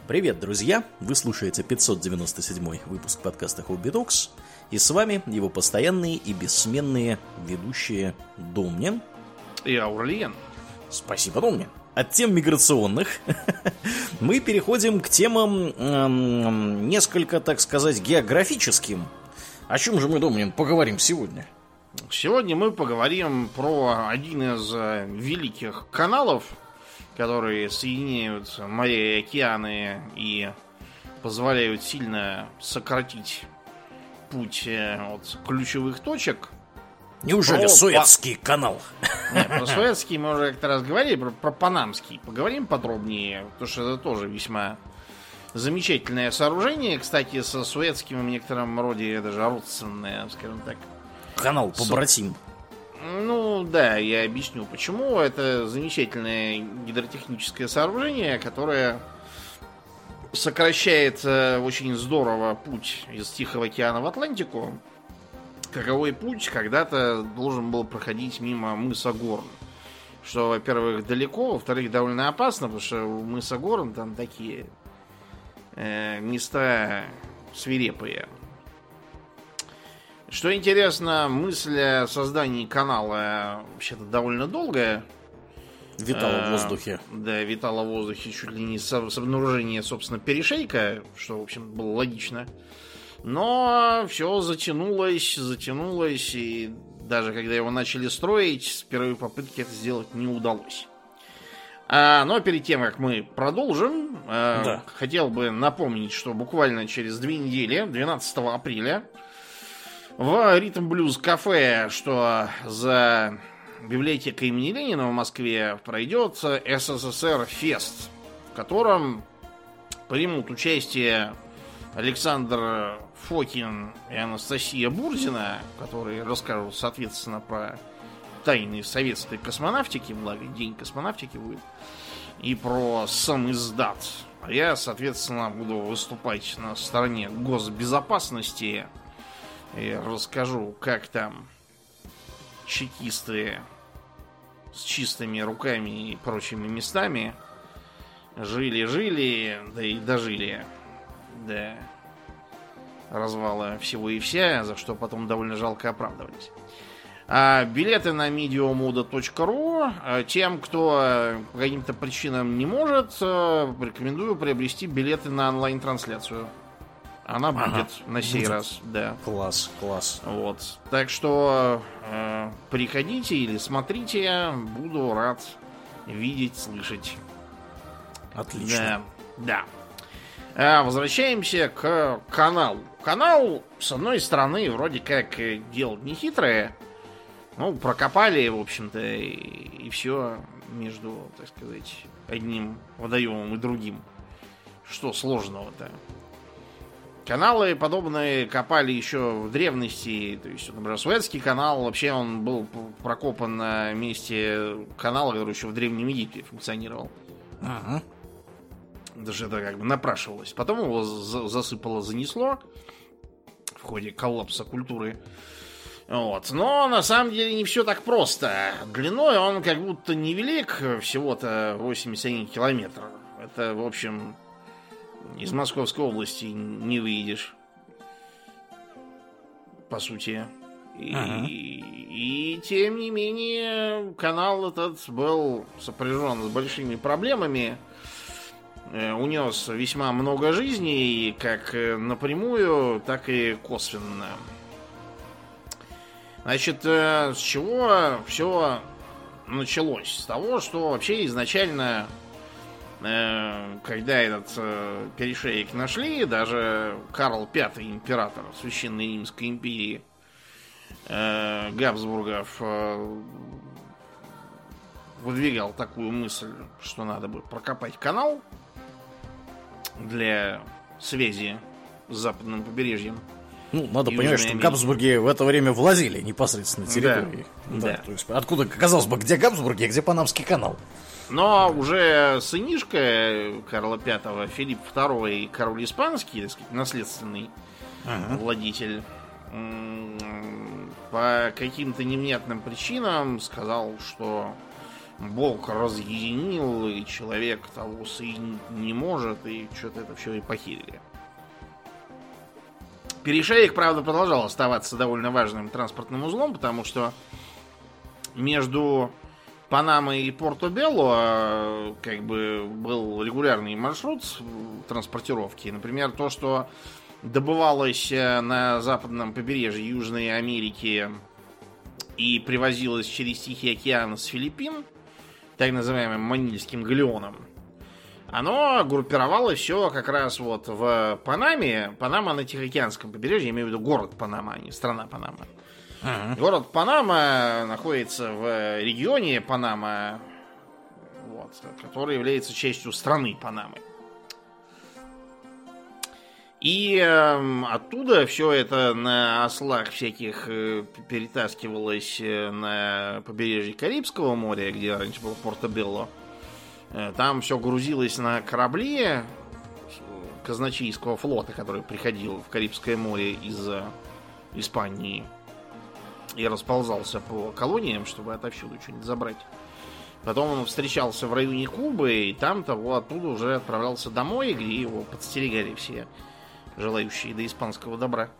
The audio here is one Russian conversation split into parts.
Привет, друзья! Вы слушаете 597 выпуск подкаста Hobby Talks, и с вами его постоянные и бессменные ведущие Домнин и Аурлиен. Спасибо, Домнин. От тем миграционных мы переходим к темам несколько, так сказать, географическим. О чем же мы, Домнин, поговорим сегодня? Сегодня мы поговорим про один из великих каналов, которые соединяют моря и океаны и позволяют сильно сократить путь от ключевых точек. Неужели Суэцкий канал? Нет, про Суэцкий мы уже как-то раз говорили, про Панамский поговорим подробнее, потому что это тоже весьма замечательное сооружение. Кстати, со Суэцким в некотором роде даже родственное, скажем так. Канал побратим. Ну да, я объясню почему. Это замечательное гидротехническое сооружение, которое сокращает очень здорово путь из Тихого океана в Атлантику. Каковой путь когда-то должен был проходить мимо мыса Горн. Что, во-первых, далеко, во-вторых, довольно опасно, потому что у мыса Горн там такие места свирепые. Что интересно, мысль о создании канала вообще-то довольно долгая. Витала в воздухе. Да, витала в воздухе чуть ли не с обнаружения, собственно, перешейка, что, в общем, было логично. Но все затянулось, и даже когда его начали строить, с первой попытки это сделать не удалось. Но перед тем, как мы продолжим, хотел бы напомнить, что буквально через 2 недели, 12 апреля, в Ритм Блюз кафе, что за библиотекой имени Ленина в Москве, пройдет СССР Фест, в котором примут участие Александр Фокин и Анастасия Бурзина, которые расскажут, соответственно, про тайны советской космонавтики, благо День космонавтики будет, и про самиздат. А я, соответственно, буду выступать на стороне госбезопасности и расскажу, как там чекисты с чистыми руками и прочими местами жили-жили, да и дожили до развала всего и вся, за что потом довольно жалко оправдывались. Билеты на mediomoda.ru. Тем, кто по каким-то причинам не может, рекомендую приобрести билеты на онлайн-трансляцию. Она будет на сей раз, да. Класс. Вот. Так что приходите или смотрите, буду рад видеть, слышать. Отлично. Да. Возвращаемся к каналу. Канал, с одной стороны, вроде как дело нехитрое. Ну, прокопали, в общем-то, и все между, так сказать, одним водоемом и другим. Что сложного-то? Каналы подобные копали еще в древности. То есть, например, Суэцкий канал, вообще он был прокопан на месте канала, который еще в Древнем Египте функционировал. Ага. Даже это как бы напрашивалось. Потом его засыпало, занесло в ходе коллапса культуры. Вот. Но на самом деле не все так просто. Длиной он как будто невелик, всего-то 81 километр. Это, в общем, из Московской области не выйдешь. По сути. И тем не менее, канал этот был сопряжен с большими проблемами. Унес весьма много жизней, как напрямую, так и косвенно. Значит, с чего все началось? С того, что вообще изначально, когда этот перешеек нашли, даже Карл V, император Священной Римской империи Габсбургов, выдвигал такую мысль, что надо бы прокопать канал для связи с западным побережьем. Ну, надо понимать, что Габсбурги в это время владели непосредственно территорией. Да. То есть, откуда, казалось бы, где Габсбурги, а где Панамский канал? Но уже сынишка Карла V, Филипп II, король испанский, так сказать, наследственный владетель, по каким-то невнятным причинам сказал, что Бог разъединил, и человек того соединить не может, и что-то это все и похерили. Перешеек, правда, продолжал оставаться довольно важным транспортным узлом, потому что между Панамой и Порто-Белло как бы был регулярный маршрут транспортировки. Например, то, что добывалось на западном побережье Южной Америки и привозилось через Тихий океан с Филиппин, так называемым Манильским галеоном, оно группировалось все как раз вот в Панаме. Панама на Тихоокеанском побережье, я имею в виду город Панама, а не страна Панама. Город Панама находится в регионе Панама, вот, который является частью страны Панамы. И оттуда все это на ослах всяких перетаскивалось на побережье Карибского моря, где раньше был Порто-Белло. Там все грузилось на корабли казначейского флота, который приходил в Карибское море из Испании и расползался по колониям, чтобы отовсюду что-нибудь забрать. Потом он встречался в районе Кубы, и там-то оттуда уже отправлялся домой, где его подстерегали все желающие до испанского добра.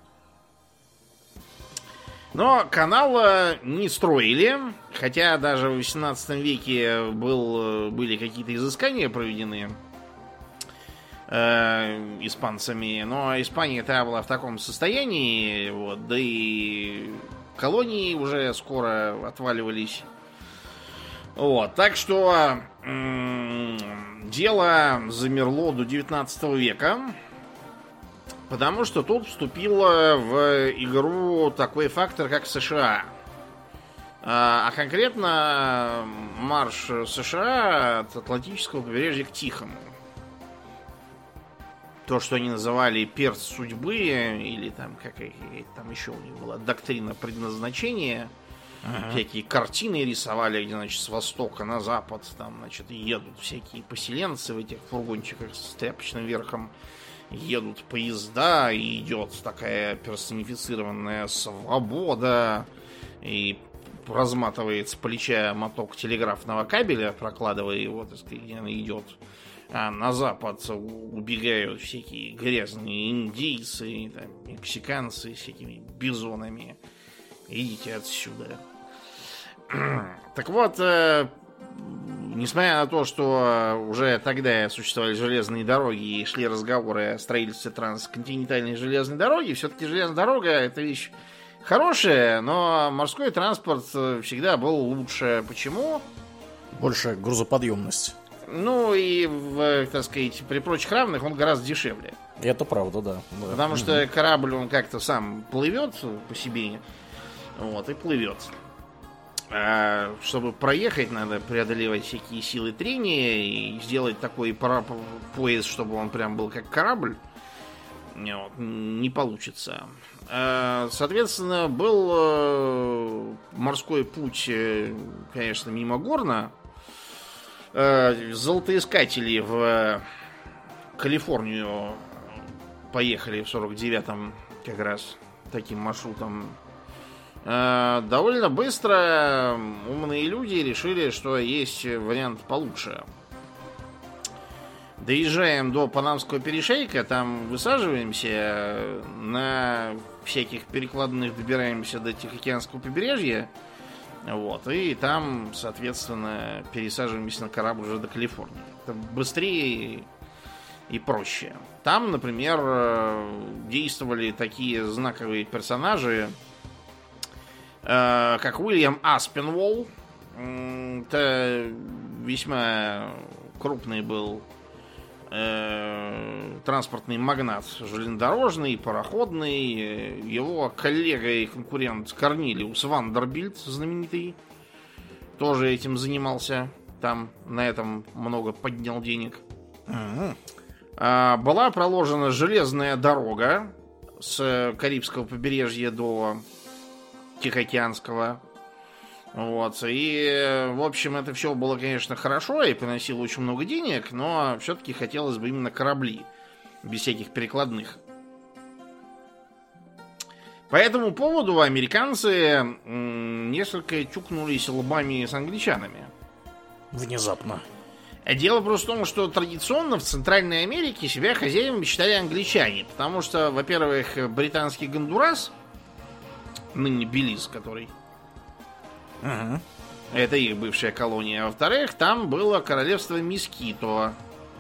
Но канал не строили, хотя даже в 18 веке были какие-то изыскания проведены испанцами, но Испания-то была в таком состоянии, вот, да и колонии уже скоро отваливались. Вот, так что дело замерло до 19 века. Потому что тут вступила в игру такой фактор, как США. А конкретно марш США от Атлантического побережья к Тихому. То, что они называли перст судьбы, или там какая там еще у них была доктрина предназначения. Всякие картины рисовали, где, значит, с востока на запад там, значит, едут всякие поселенцы в этих фургончиках с тряпочным верхом. Едут поезда, и идет такая персонифицированная свобода, и разматывает с плеча моток телеграфного кабеля, прокладывая его, так сказать, где она идет. А на запад убегают всякие грязные индейцы, там, мексиканцы с всякими бизонами. Идите отсюда. Так вот, несмотря на то, что уже тогда существовали железные дороги и шли разговоры о строительстве трансконтинентальной железной дороги, все-таки железная дорога — это вещь хорошая, но морской транспорт всегда был лучше. Почему? Большая грузоподъемность. Ну и, так сказать, при прочих равных он гораздо дешевле. Это правда, да. Потому что корабль, он как-то сам плывет по себе, вот, и плывет. А чтобы проехать, надо преодолевать всякие силы трения и сделать такой поезд, чтобы он прям был как корабль. Вот, не получится. Соответственно, был морской путь, конечно, мимо Горна. Золотоискатели в Калифорнию поехали в 49-м как раз таким маршрутом. Довольно быстро умные люди решили, что есть вариант получше. Доезжаем до Панамского перешейка, там высаживаемся, на всяких перекладных добираемся до Тихоокеанского побережья, вот, и там, соответственно, пересаживаемся на корабль уже до Калифорнии. Это быстрее и проще. Там, например, действовали такие знаковые персонажи, как Уильям Аспенволл. Это весьма крупный был транспортный магнат, железнодорожный, пароходный. Его коллега и конкурент Корнилиус Вандербильт, знаменитый, тоже этим занимался. Там на этом много поднял денег. Была проложена железная дорога с Карибского побережья до Тихоокеанского. Вот. И, в общем, это все было, конечно, хорошо и приносило очень много денег, но все-таки хотелось бы именно корабли, без всяких перекладных. По этому поводу американцы несколько чукнулись лбами с англичанами. Внезапно. Дело просто в том, что традиционно в Центральной Америке себя хозяевами считали англичане. Потому что, во-первых, британский Гондурас, ныне Белиз, который... Ага. Это их бывшая колония. А во-вторых, там было королевство Мискито.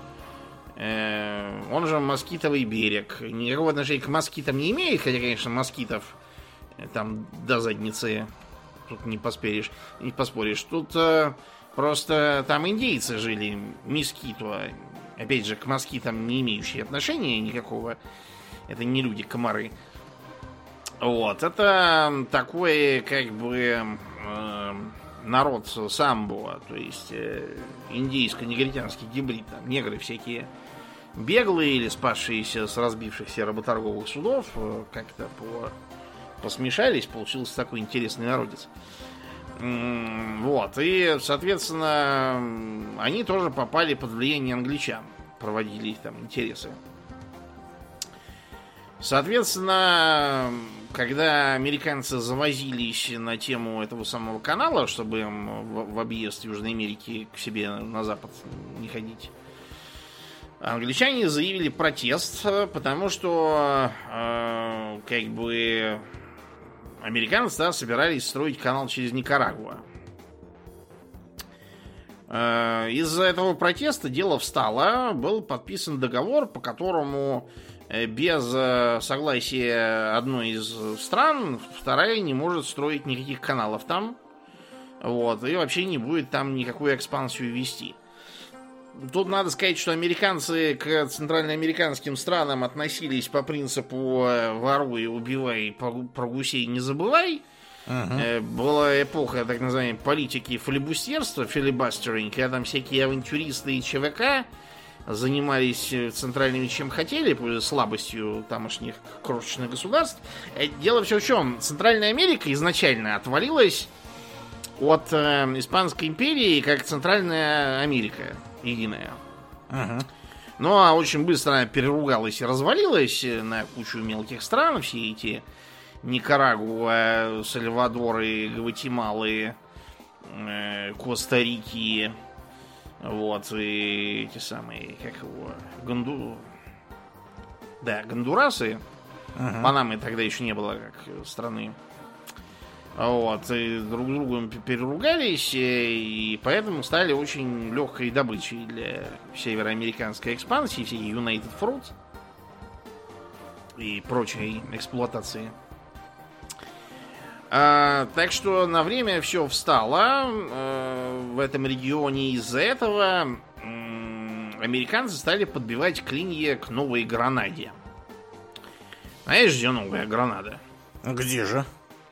Он же Москитовый берег. Никакого отношения к москитам не имеет, хотя, конечно, москитов там до задницы тут не поспоришь. Тут просто там индейцы жили, Мискито. Опять же, к москитам не имеющие отношения никакого. Это не люди, комары. Вот, это такой, как бы, народ самбо, то есть индейско-негритянский гибрид. Там негры всякие беглые или спасшиеся с разбившихся работорговых судов как-то посмешались, получился такой интересный народец. Вот, и, соответственно, они тоже попали под влияние англичан, проводили их там интересы. Соответственно, когда американцы завозились на тему этого самого канала, чтобы им в объезд Южной Америки к себе на запад не ходить, англичане заявили протест, потому что как бы американцы собирались строить канал через Никарагуа. Из-за этого протеста дело встало, был подписан договор, по которому без согласия одной из стран вторая не может строить никаких каналов там. Вот, и вообще не будет там никакую экспансию вести. Тут надо сказать, что американцы к центральноамериканским странам относились по принципу воруй, убивай, про гусей не забывай. Была эпоха так называемой политики филибустерства, филибастеринг, когда там всякие авантюристы и ЧВК занимались центральными чем хотели, слабостью тамошних крошечных государств. Дело все в чем. Центральная Америка изначально отвалилась от Испанской империи, как Центральная Америка единая. Ну, а очень быстро она переругалась и развалилась на кучу мелких стран. Все эти Никарагуа, Сальвадоры, Гватемалы, Коста-Рики, вот, и эти самые, как его, Гондурасы. Панамы тогда еще не было как страны. Вот, и друг с другом переругались, и поэтому стали очень легкой добычей для североамериканской экспансии, всей United Fruit и прочей эксплуатации. Так что на время все встало в этом регионе. Из-за этого американцы стали подбивать клинья к Новой Гранаде. Знаешь, где Новая Гранада? Где же?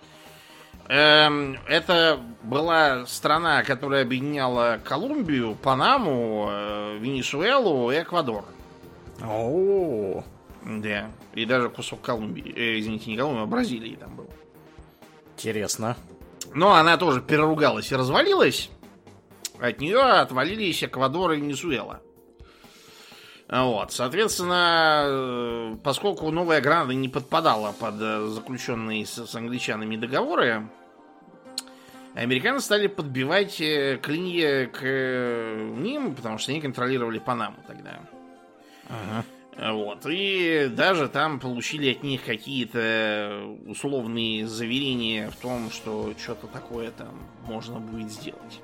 Это была страна, которая объединяла Колумбию, Панаму, Венесуэлу и Эквадор. О, да. И даже кусок Колумбии. Извините, не Колумбии, а Бразилии там был. интересно. Но она тоже переругалась и развалилась. От нее отвалились Эквадор и Венесуэла. Вот, соответственно, поскольку Новая Гранада не подпадала под заключенные с англичанами договоры, американцы стали подбивать клинья к ним, потому что они контролировали Панаму тогда. Вот, и даже там получили от них какие-то условные заверения в том, что что-то такое там можно будет сделать.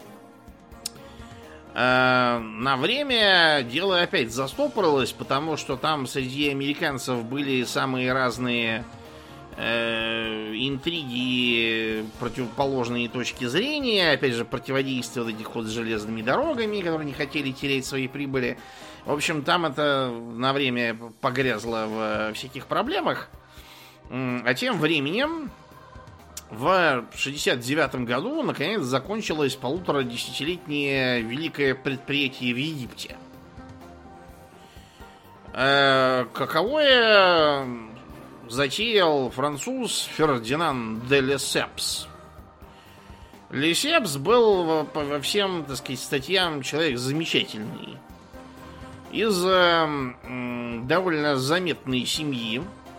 На время дело опять застопорилось, потому что там среди американцев были самые разные интриги, противоположные точки зрения, опять же, противодействие вот этих вот с железными дорогами, которые не хотели терять свои прибыли. В общем, там это на время погрязло в всяких проблемах. А тем временем в 1969 году наконец закончилось 1,5-десятилетнее великое предприятие в Египте. Каковое затеял француз Фердинанд де Лесепс. Лесепс был по всем, так сказать, статьям человек замечательный. Из довольно заметной семьи,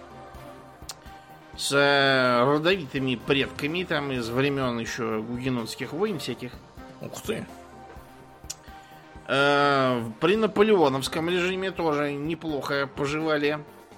с родовитыми предками, там из времен еще гугенотских войн всяких. Ух ты. При наполеоновском режиме тоже неплохо поживали.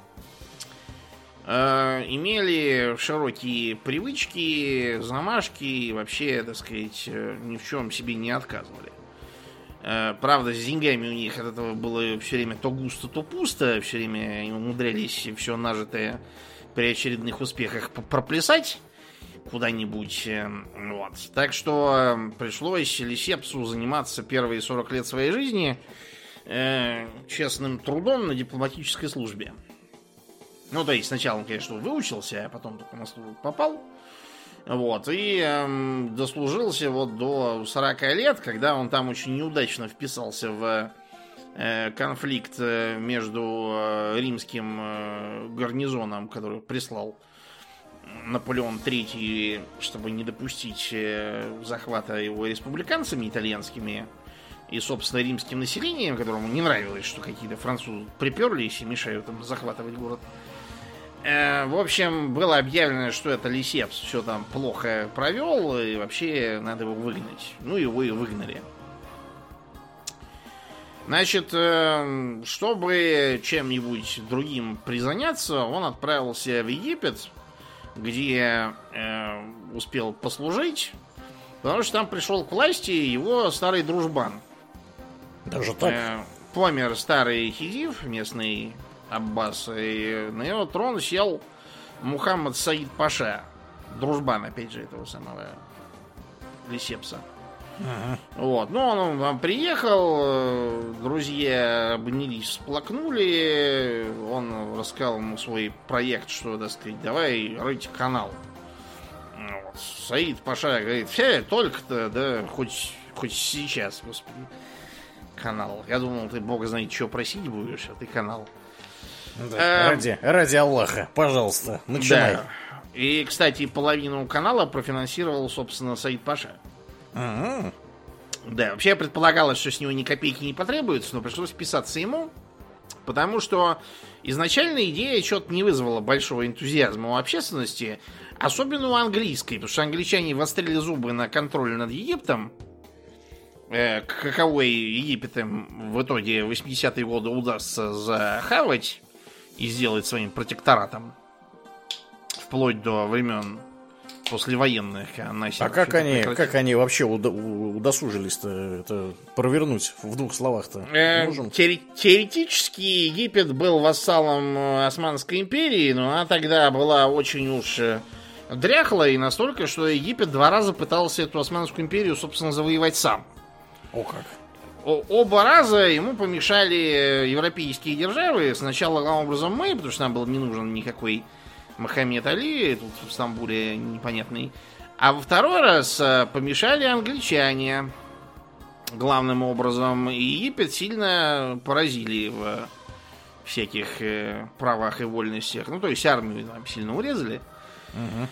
Имели широкие привычки, замашки и вообще, так сказать, ни в чем себе не отказывали. Правда, с деньгами у них от этого было все время то густо, то пусто. Все время они умудрялись все нажитое при очередных успехах проплясать куда-нибудь. Вот. Так что пришлось Лисепсу заниматься первые 40 лет своей жизни честным трудом на дипломатической службе. Ну, то есть сначала он, конечно, выучился, а потом только на службу попал. Вот, и дослужился вот до 40 лет, когда он там очень неудачно вписался в конфликт между римским гарнизоном, который прислал Наполеон III, чтобы не допустить захвата его республиканцами итальянскими и, собственно, римским населением, которому не нравилось, что какие-то французы приперлись и мешают им захватывать город. В общем, было объявлено, что это Лисепс все там плохо провел, и вообще надо его выгнать. Ну, его и выгнали. Значит, чтобы чем-нибудь другим призаняться, он отправился в Египет, где успел послужить, потому что там пришел к власти его старый дружбан. Даже так? Помер старый хизив, местный Аббас, и на его трон сел Мухаммад Саид Паша, дружбан, опять же, этого самого Лисепса. Ага. Вот, ну он там приехал, друзья обнялись, всплакнули, он рассказал ему свой проект, что, так сказать, давай рыть канал. Вот. Саид Паша говорит, только-то, да, хоть сейчас, господи, канал. Я думал, ты, бог знает, что просить будешь, а ты канал. Да, ради Аллаха, пожалуйста, начинай. Да. И, кстати, половину канала профинансировал, собственно, Саид Паша. Ага. Да, вообще предполагалось, что с него ни копейки не потребуется, но пришлось вписаться ему, потому что изначально идея что-то не вызвала большого энтузиазма у общественности, особенно у английской, потому что англичане вострили зубы на контроль над Египтом, каковой Египет им в итоге в 80-е годы удастся захавать и сделать своим протекторатом вплоть до времен послевоенных. А как они вообще удосужились-то это провернуть в двух словах-то? Теоретически Египет был вассалом Османской империи, но она тогда была очень уж дряхлая и настолько, что Египет 2 раза пытался эту Османскую империю, собственно, завоевать сам. О как! Оба раза ему помешали европейские державы. Сначала, главным образом, мы, потому что нам был не нужен никакой Мохаммед Али, тут в Стамбуле непонятный. А во второй раз помешали англичане, главным образом. И Египет сильно поразили в всяких правах и вольностях. Ну, то есть армию там сильно урезали. Угу.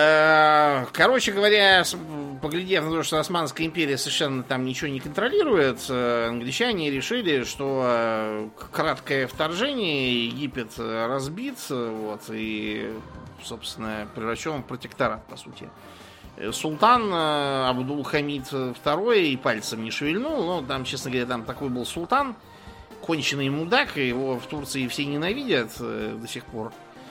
Короче говоря, поглядев на то, что Османская империя совершенно там ничего не контролирует, англичане решили, что краткое вторжение, Египет разбит, вот, и, собственно, превращен в протекторат, по сути. Султан Абдул-Хамид II и пальцем не шевельнул, но там, честно говоря, там такой был султан, конченый мудак, его в Турции все ненавидят до сих пор.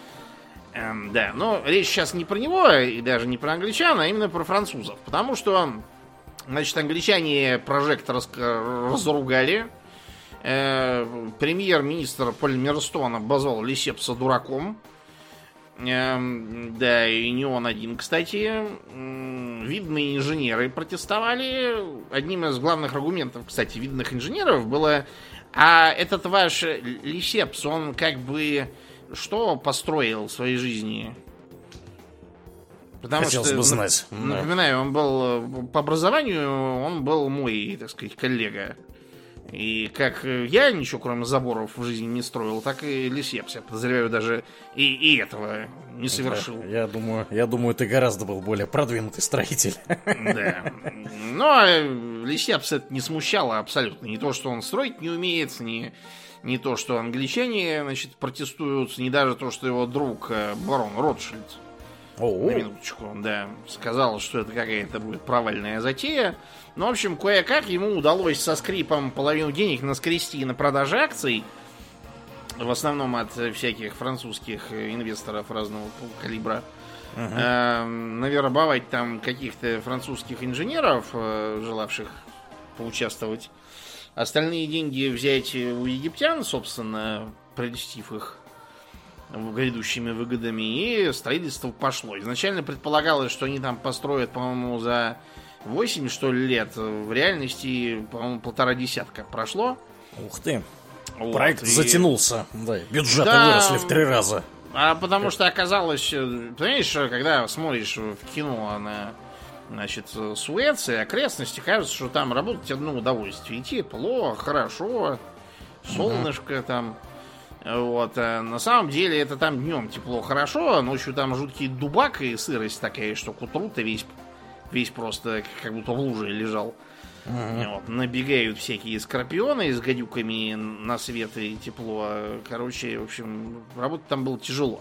Да, но речь сейчас не про него и даже не про англичан, а именно про французов. Потому что, значит, англичане прожектор разругали. Премьер-министр Пальмерстон обозвал Лисепса дураком. Да, и не он один, кстати. Видные инженеры протестовали. Одним из главных аргументов, кстати, видных инженеров было: а этот ваш Лисепс, он как бы... что построил в своей жизни? Потому хотелось что, бы знать. Напоминаю, он был по образованию, он был мой, так сказать, коллега. И как я ничего, кроме заборов, в жизни не строил, так и Лисепс, я подозреваю, даже и этого не совершил. Да, я думаю, ты гораздо был более продвинутый строитель. Да. Но Лисепс это не смущало абсолютно. Не то, что он строить не умеет, не то, что англичане, значит, протестуют, не даже то, что его друг барон Ротшильд На минуточку, да. Сказал, что это какая-то будет провальная затея. Ну, в общем, кое-как ему удалось со скрипом половину денег наскрести на продаже акций. В основном от всяких французских инвесторов разного калибра. Навербовать там каких-то французских инженеров, желавших поучаствовать. Остальные деньги взять у египтян, собственно, прельстив их грядущими выгодами, и строительство пошло. Изначально предполагалось, что они там построят, по-моему, за 8, что ли, лет. В реальности, по-моему, 1,5 десятка прошло. Ух ты. Вот, проект затянулся. Да, бюджеты выросли в 3 раза. А потому что оказалось, понимаешь, когда смотришь в кино на, значит, Суэц и окрестности, кажется, что там работать одно удовольствие. И тепло, хорошо, солнышко там. Вот. А на самом деле это там днем тепло, хорошо, а ночью там жуткий дубак и сырость такая, что к утру ты весь просто как будто в луже лежал. Вот. Набегают всякие скорпионы с гадюками на свет и тепло. Короче, в общем, работать там было тяжело.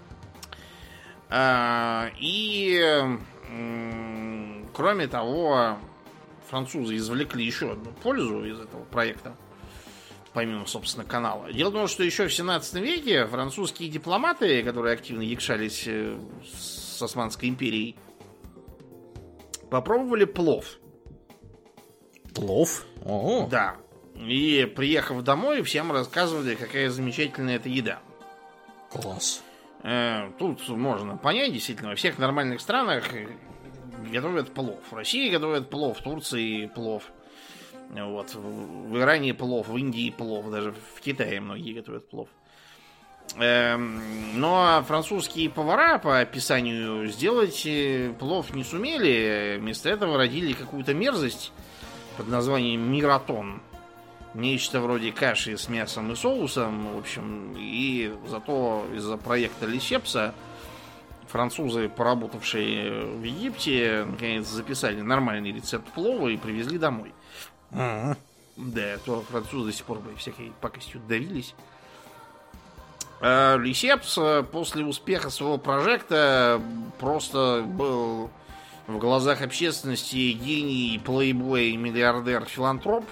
Кроме того, французы извлекли еще одну пользу из этого проекта, помимо, собственно, канала. Дело в том, что еще в 17 веке французские дипломаты, которые активно якшались с Османской империей, попробовали плов. Плов? О-о. Да. И, приехав домой, всем рассказывали, какая замечательная это еда. Класс. Тут можно понять, действительно, во всех нормальных странах готовят плов. В России готовят плов, в Турции плов. Вот. В Иране плов, в Индии плов, даже в Китае многие готовят плов. Но французские повара по описанию сделать плов не сумели. Вместо этого родили какую-то мерзость под названием миратон. Нечто вроде каши с мясом и соусом. В общем, и зато из-за проекта Лесепса французы, поработавшие в Египте, наконец записали нормальный рецепт плова и привезли домой. Да, то французы до сих пор бы всякой пакостью давились. Лесепс после успеха своего прожекта просто был в глазах общественности гений, плейбой, миллиардер, филантроп.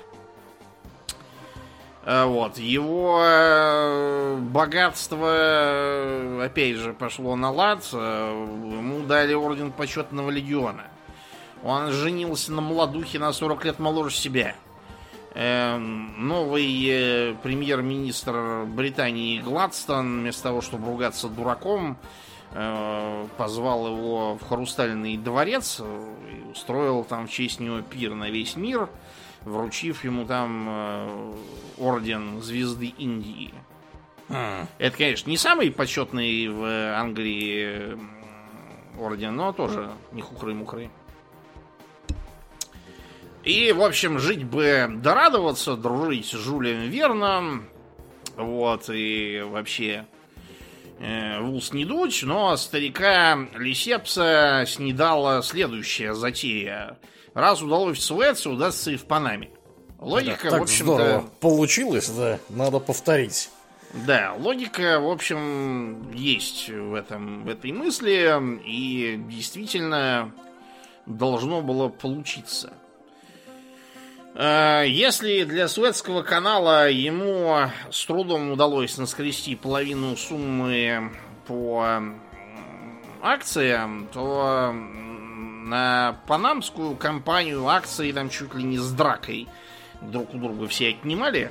Вот. Его богатство, опять же, пошло на лад. Ему дали орден почетного легиона. Он женился на молодухе на 40 лет моложе себя. Новый премьер-министр Британии Гладстон, вместо того, чтобы ругаться дураком, позвал его в Хрустальный дворец и устроил там в честь него пир на весь мир, вручив ему там орден Звезды Индии. Это, конечно, не самый почетный в Англии орден, но тоже не хухры-мухры. И, в общем, жить бы да радоваться, дружить с Жюлем Верном, вот, и вообще в ус не дуть, но старика Лесепса снедала следующая затея. Раз удалось в Суэце, удастся и в Панаме. Логика, да, так в общем-то... здорово получилось, да, надо повторить. Да, логика, в общем, есть в этой мысли, и действительно должно было получиться. Если для Суэцкого канала ему с трудом удалось наскрести половину суммы по акциям, то на панамскую компанию акции там чуть ли не с дракой друг у друга все отнимали.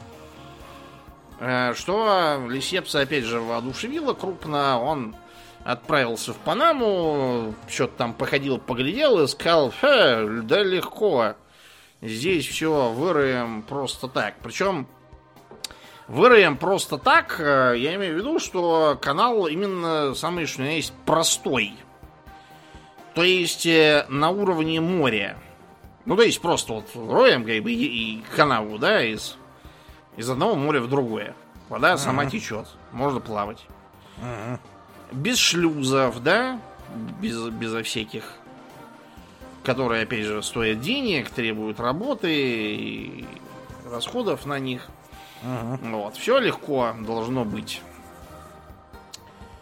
Что Лесепса опять же воодушевило крупно. Он отправился в Панаму, что-то там походил, поглядел и сказал: да легко. Здесь все выроем просто так. Причем выроем просто так, я имею в виду, что канал именно самый что есть простой. То есть на уровне моря. Ну, то есть просто вот роем как бы и канаву, да, из одного моря в другое. Вода сама течет, можно плавать. Без шлюзов, да, безо всяких, которые, опять же, стоят денег, требуют работы и расходов на них. Вот. Все легко должно быть.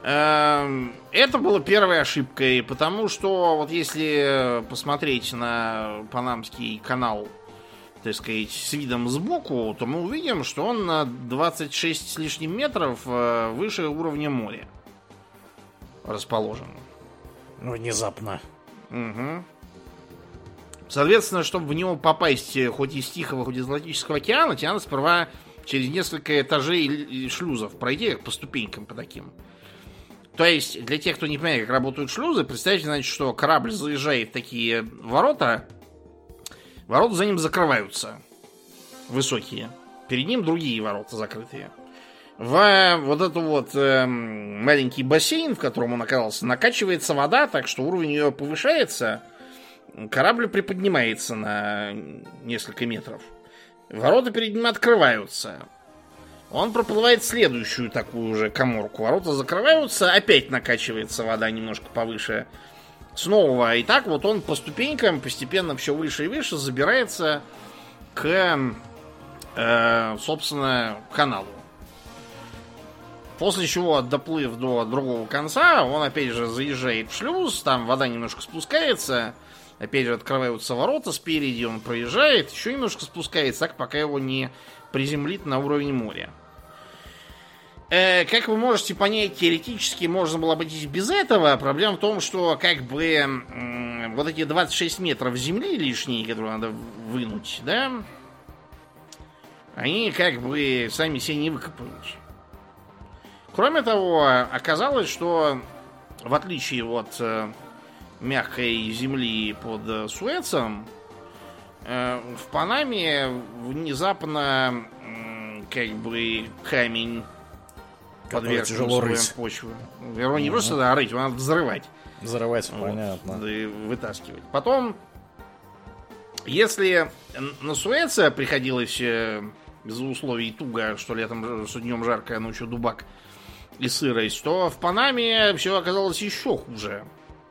Это было первой ошибкой, потому что вот если посмотреть на Панамский канал, так сказать, с видом сбоку, то мы увидим, что он на 26 с лишним метров выше уровня моря расположен. Внезапно. Угу. Соответственно, чтобы в него попасть хоть из Тихого, хоть из Атлантического океана, тебе надо сперва через несколько этажей шлюзов пройти их по ступенькам по таким. То есть, для тех, кто не понимает, как работают шлюзы, представьте, значит, что корабль заезжает в такие ворота, ворота за ним закрываются, высокие. Перед ним другие ворота закрытые. В вот этот вот маленький бассейн, в котором он оказался, накачивается вода, так что уровень ее повышается, корабль приподнимается на несколько метров. Ворота перед ним открываются. Он проплывает следующую такую же каморку. Ворота закрываются, опять накачивается вода немножко повыше. Снова. И так вот он по ступенькам постепенно все выше и выше забирается к, собственно, каналу. После чего, доплыв до другого конца, он опять же заезжает в шлюз, там вода немножко спускается, опять же открываются ворота спереди, он проезжает, еще немножко спускается, так пока его не приземлит на уровень моря. Как вы можете понять, теоретически можно было обойтись без этого. Проблема в том, что как бы вот эти 26 метров земли лишние, которые надо вынуть, да, они как бы сами себе не выкопают. Кроме того, оказалось, что в отличие от мягкой земли под Суэцем, в Панаме внезапно как бы камень подвергся условиям почвы. Его не просто рыть, его надо взрывать. Взрывать, вот, понятно. И вытаскивать. Потом, если на Суэце приходилось из-за условий туго, что летом, что днем жарко, а ночью дубак и сырость, то в Панаме все оказалось еще хуже.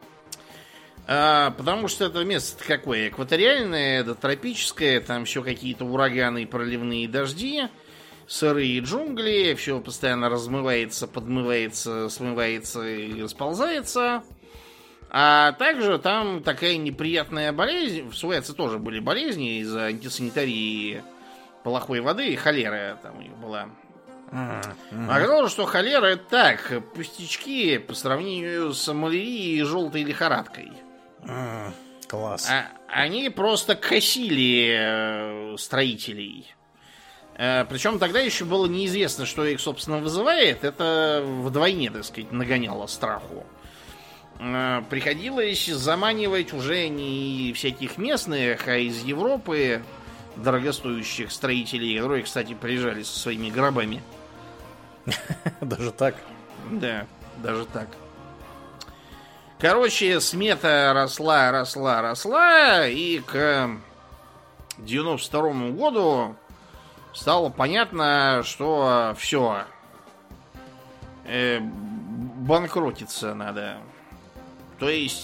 Потому что это место какое? Экваториальное, это тропическое, там все какие-то ураганы, проливные дожди, сырые джунгли, все постоянно размывается, подмывается, смывается и расползается. А также там такая неприятная болезнь. В Суэце тоже были болезни из-за антисанитарии плохой воды, и холера там у них была. Оказалось, что холера это так, пустячки по сравнению с малярией и желтой лихорадкой. Класс. Они просто косили строителей. Причем тогда еще было неизвестно, что их, собственно, вызывает. Это вдвойне, так сказать, нагоняло страху. Приходилось заманивать уже не всяких местных, а из Европы дорогостоящих строителей, которые, кстати, приезжали со своими гробами. Даже так? Да, даже так. Короче, смета росла, и к 92-му году стало понятно, что все, банкротиться надо. То есть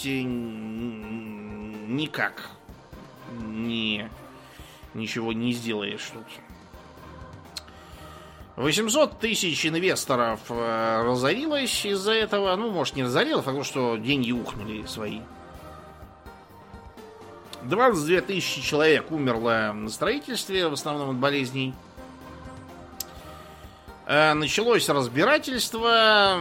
никак ничего не сделаешь тут. 800 тысяч инвесторов разорилось из-за этого. Ну, может, не разорилось, а потому что деньги ухнули свои. 22 тысячи человек умерло на строительстве, в основном от болезней. Началось разбирательство,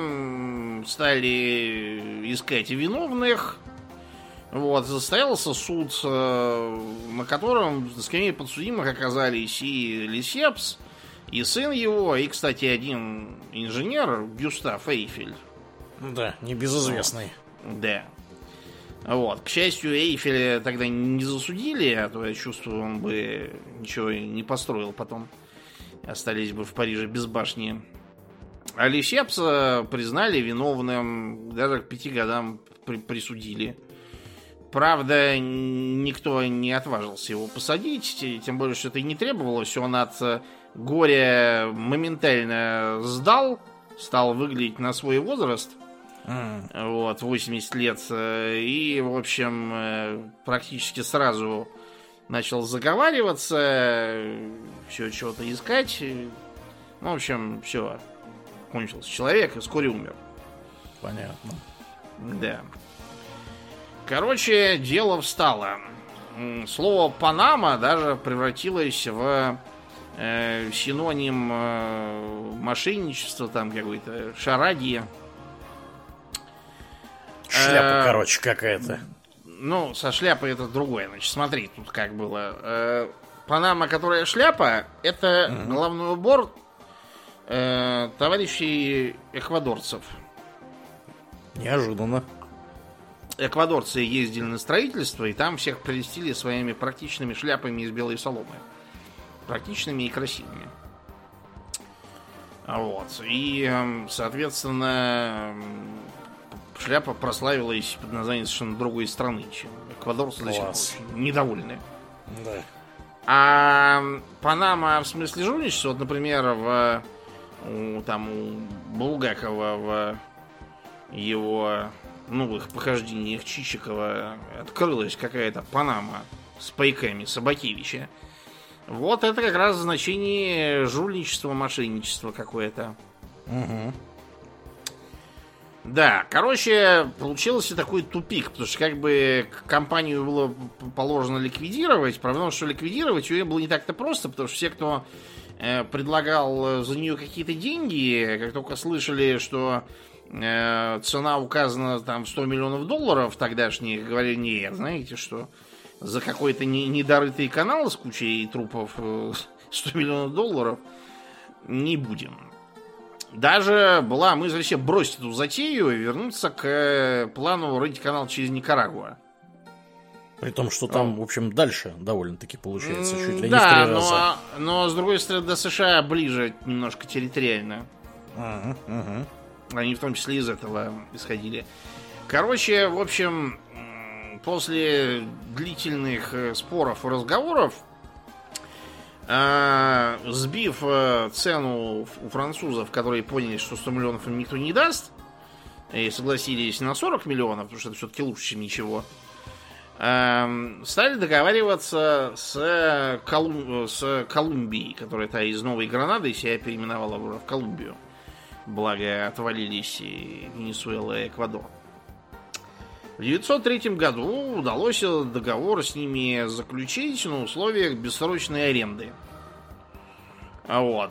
стали искать виновных. Вот, состоялся суд, на котором на скамье подсудимых оказались и Лесепс, и сын его, и, кстати, один инженер, Гюстав Эйфель. Да, небезызвестный. Да. Вот. К счастью, Эйфеля тогда не засудили, а то, я чувствую, он бы ничего не построил потом. Остались бы в Париже без башни. А Лесепса признали виновным, даже к 5 годам присудили. Правда, никто не отважился его посадить, тем более, что это и не требовалось. Он от горя моментально сдал, стал выглядеть на свой возраст. Вот, 80 лет. И, в общем, практически сразу начал заговариваться, все чего-то искать. Ну, в общем, все. Кончился человек и вскоре умер. Понятно. Да. Короче, дело встало. Слово «Панама» даже превратилось в синоним мошенничества, там какой-то шараги. Шляпа, короче, какая-то. Ну, со шляпой это другое. Значит, смотри, тут как было. Панама, которая шляпа, это головной убор товарищей эквадорцев. Неожиданно. Эквадорцы ездили на строительство, и там всех прелестили своими практичными шляпами из белой соломы. Практичными и красивыми. Вот. И, соответственно, шляпа прославилась под названием совершенно другой страны, чем эквадорцы до сих пор очень недовольны. Да. А Панама в смысле жульничества, вот, например, у Булгакова в его новых похождениях Чичикова открылась какая-то Панама с пайками Собакевича. Вот это как раз значение жульничества, мошенничества какое-то. Угу. Да, короче, получился такой тупик, потому что как бы компанию было положено ликвидировать. Правда, что ликвидировать ее было не так-то просто, потому что все, кто предлагал за нее какие-то деньги, как только слышали, что цена указана там в $100 миллионов тогдашних, говорили: нет, знаете что, за какой-то недорытый канал с кучей трупов $100 миллионов не будем. Даже была мысль вообще бросить эту затею и вернуться к плану рыть канал через Никарагуа. При том, что там, в общем, дальше довольно-таки получается чуть ли не в 3 Да, раза. но с другой стороны, до США ближе немножко территориально. Они в том числе из этого исходили. Короче, в общем, после длительных споров и разговоров, сбив цену у французов, которые поняли, что 100 миллионов им никто не даст, и согласились на 40 миллионов, потому что это все-таки лучше, чем ничего, стали договариваться с Колумбией, которая та из Новой Гранады себя переименовала в Колумбию. Благо отвалились и Венесуэла, и Эквадор. В 1903 году удалось договор с ними заключить на условиях бессрочной аренды. Вот.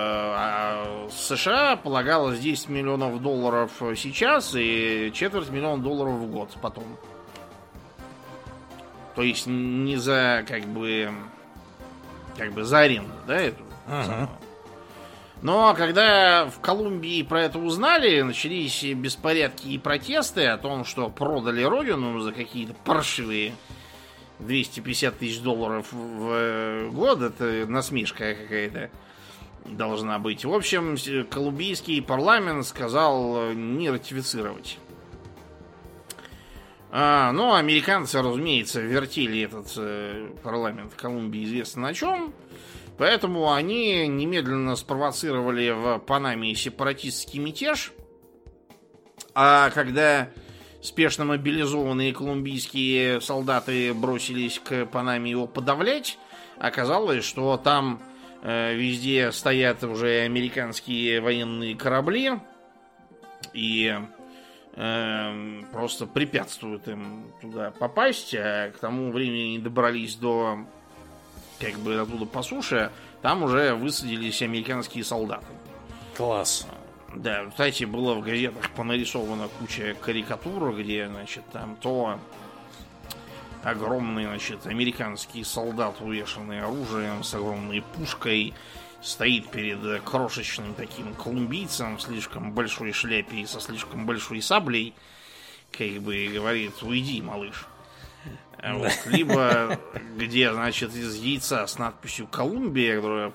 США полагалось $10 миллионов сейчас и $250 миллионов в год потом. То есть не за как бы за аренду, да, эту. Но когда в Колумбии про это узнали, начались беспорядки и протесты о том, что продали родину за какие-то паршивые $250 тысяч в год. Это насмешка какая-то должна быть. В общем, колумбийский парламент сказал не ратифицировать. Но американцы, разумеется, вертели этот парламент Колумбии известно на чем. Поэтому они немедленно спровоцировали в Панаме сепаратистский мятеж. А когда спешно мобилизованные колумбийские солдаты бросились к Панаме его подавлять, оказалось, что там везде стоят уже американские военные корабли и просто препятствуют им туда попасть. А к тому времени они добрались до как бы оттуда по суше, там уже высадились американские солдаты. Класс. Да, кстати, было в газетах понарисована куча карикатур, где, значит, там то огромный, значит, американский солдат, увешанный оружием, с огромной пушкой, стоит перед крошечным таким колумбийцем в слишком большой шляпе и со слишком большой саблей, как бы говорит: уйди, малыш. Вот. Либо где, значит, из яйца с надписью «Колумбия», которая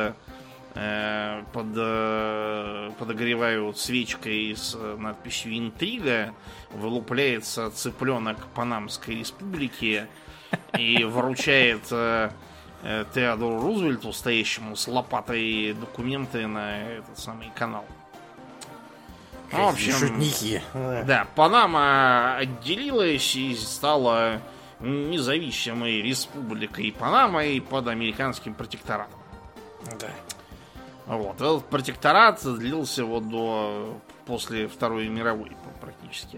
подогревают свечкой с надписью «Интрига», вылупляется цыпленок Панамской республики и вручает Теодору Рузвельту, стоящему с лопатой, документы на этот самый канал. В общем, шутники. Да, Панама отделилась и стала независимой республикой Панамой под американским протекторатом. Да. Вот. Этот протекторат длился вот до после Второй мировой практически.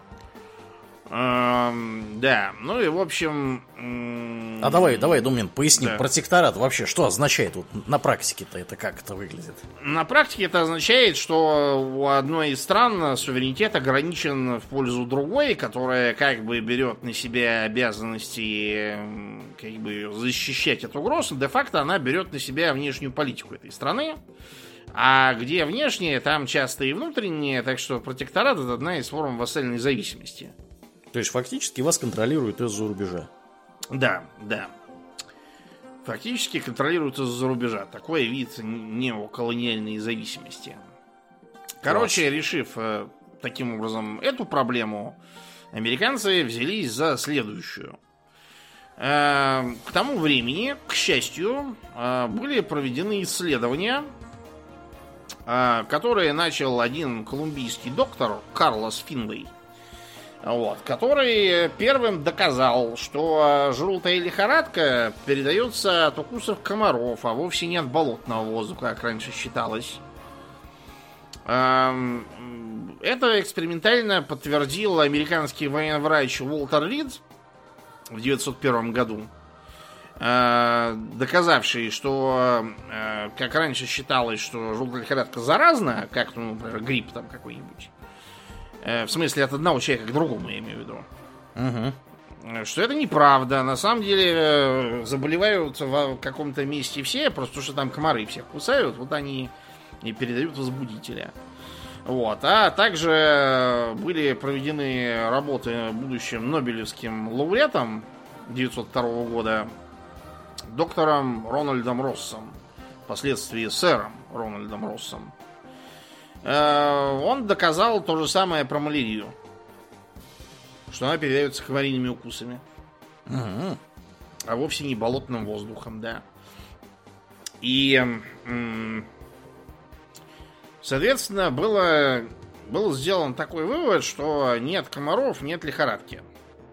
Да, ну и в общем... А давай, Домнин, поясни, да. Протекторат вообще что означает? Вот на практике-то это как это выглядит? На практике это означает, что у одной из стран суверенитет ограничен в пользу другой, которая как бы берет на себя обязанности как бы защищать от угроз, де-факто она берет на себя внешнюю политику этой страны. А где внешнее, там часто и внутреннее, так что протекторат — это одна из форм вассальной зависимости. То есть фактически вас контролируют из-за рубежа. Да. Фактически контролируют из-за рубежа. Такой вид неоколониальной зависимости. Короче, решив таким образом эту проблему, американцы взялись за следующую. К тому времени, к счастью, были проведены исследования, которые начал один колумбийский доктор Карлос Финлей. Который первым доказал, что желтая лихорадка передается от укусов комаров, а вовсе не от болотного воздуха, как раньше считалось. Это экспериментально подтвердил американский военврач Уолтер Рид в 1901 году, доказавший, что, как раньше считалось, что желтая лихорадка заразна, как, например, грипп там какой-нибудь, в смысле, от одного человека к другому, я имею в виду. Что это неправда. На самом деле заболевают в каком-то месте все, просто потому что там комары всех кусают, вот они и передают возбудителя. А также были проведены работы будущим нобелевским лауреатом 1902 года доктором Рональдом Россом, впоследствии сэром Рональдом Россом. Он доказал то же самое про малярию, что она передается комариными укусами, а вовсе не болотным воздухом, да. И, соответственно, был сделан такой вывод, что нет комаров, нет лихорадки.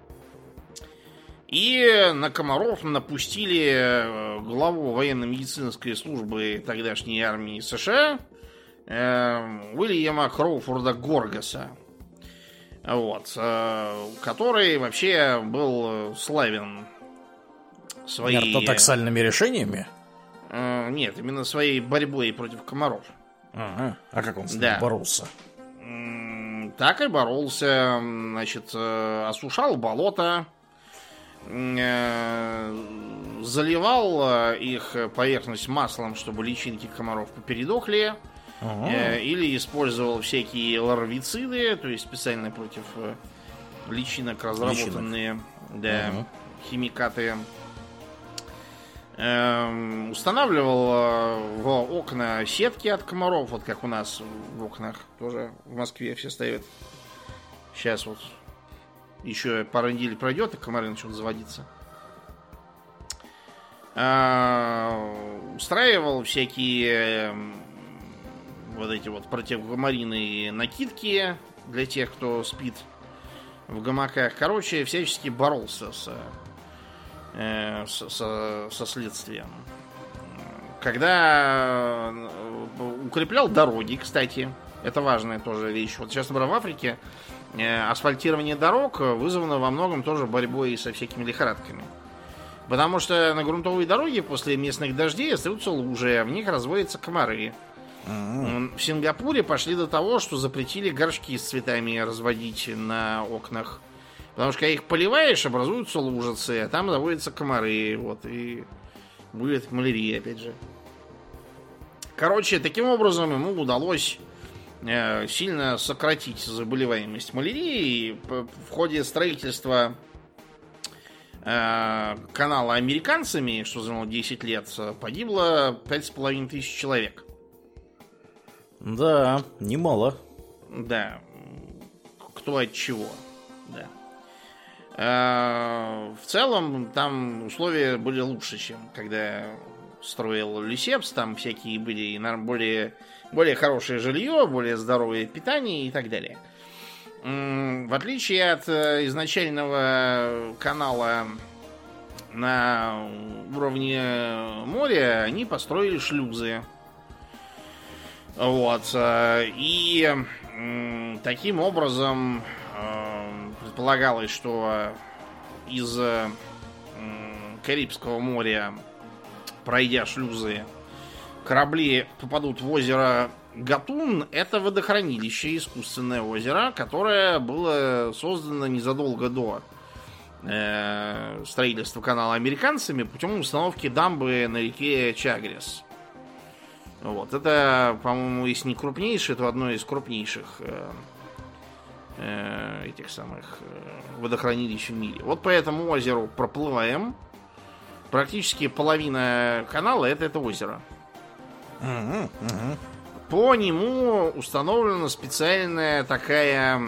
И на комаров напустили главу военно-медицинской службы тогдашней армии США Уильяма Кроуфорда Горгаса, который вообще был славен своей... Мертотаксальными решениями? Нет, именно своей борьбой против комаров. А как он с ним боролся? Так и боролся. Значит, осушал болото, заливал их поверхность маслом, чтобы личинки комаров попередохли. Или использовал всякие ларвициды, то есть специально против личинок разработанные химикаты. Устанавливал в окна сетки от комаров, вот как у нас в окнах тоже в Москве все ставят. Сейчас вот еще пару недель пройдет, и комары начнут заводиться. Устраивал всякие вот эти вот противокомаринные накидки для тех, кто спит в гамаках. Короче, всячески боролся со следствием. Когда укреплял дороги, кстати, это важная тоже вещь. Вот сейчас, например, в Африке асфальтирование дорог вызвано во многом тоже борьбой со всякими лихорадками. Потому что на грунтовой дороге после местных дождей остаются лужи, а в них разводятся комары. В Сингапуре пошли до того, что запретили горшки с цветами разводить на окнах. Потому что когда их поливаешь, образуются лужицы, а там заводятся комары. И будет малярия, опять же. Короче, таким образом ему удалось сильно сократить заболеваемость малярией. В ходе строительства канала американцами, что заняло 10 лет, погибло 5500 человек. Да, немало. Да. Кто от чего. Да. В целом, там условия были лучше, чем когда строил Лисепс. Там всякие были более хорошее жилье, более здоровое питание и так далее. В отличие от изначального канала на уровне моря, они построили шлюзы. Вот. И таким образом предполагалось, что из Карибского моря, пройдя шлюзы, корабли попадут в озеро Гатун. Это водохранилище, искусственное озеро, которое было создано незадолго до строительства канала американцами путем установки дамбы на реке Чагрес. Вот. Это, по-моему, если не крупнейшее, то одно из крупнейших этих самых водохранилищ в мире. Вот по этому озеру проплываем. Практически половина канала это озеро. По нему установлена специальная такая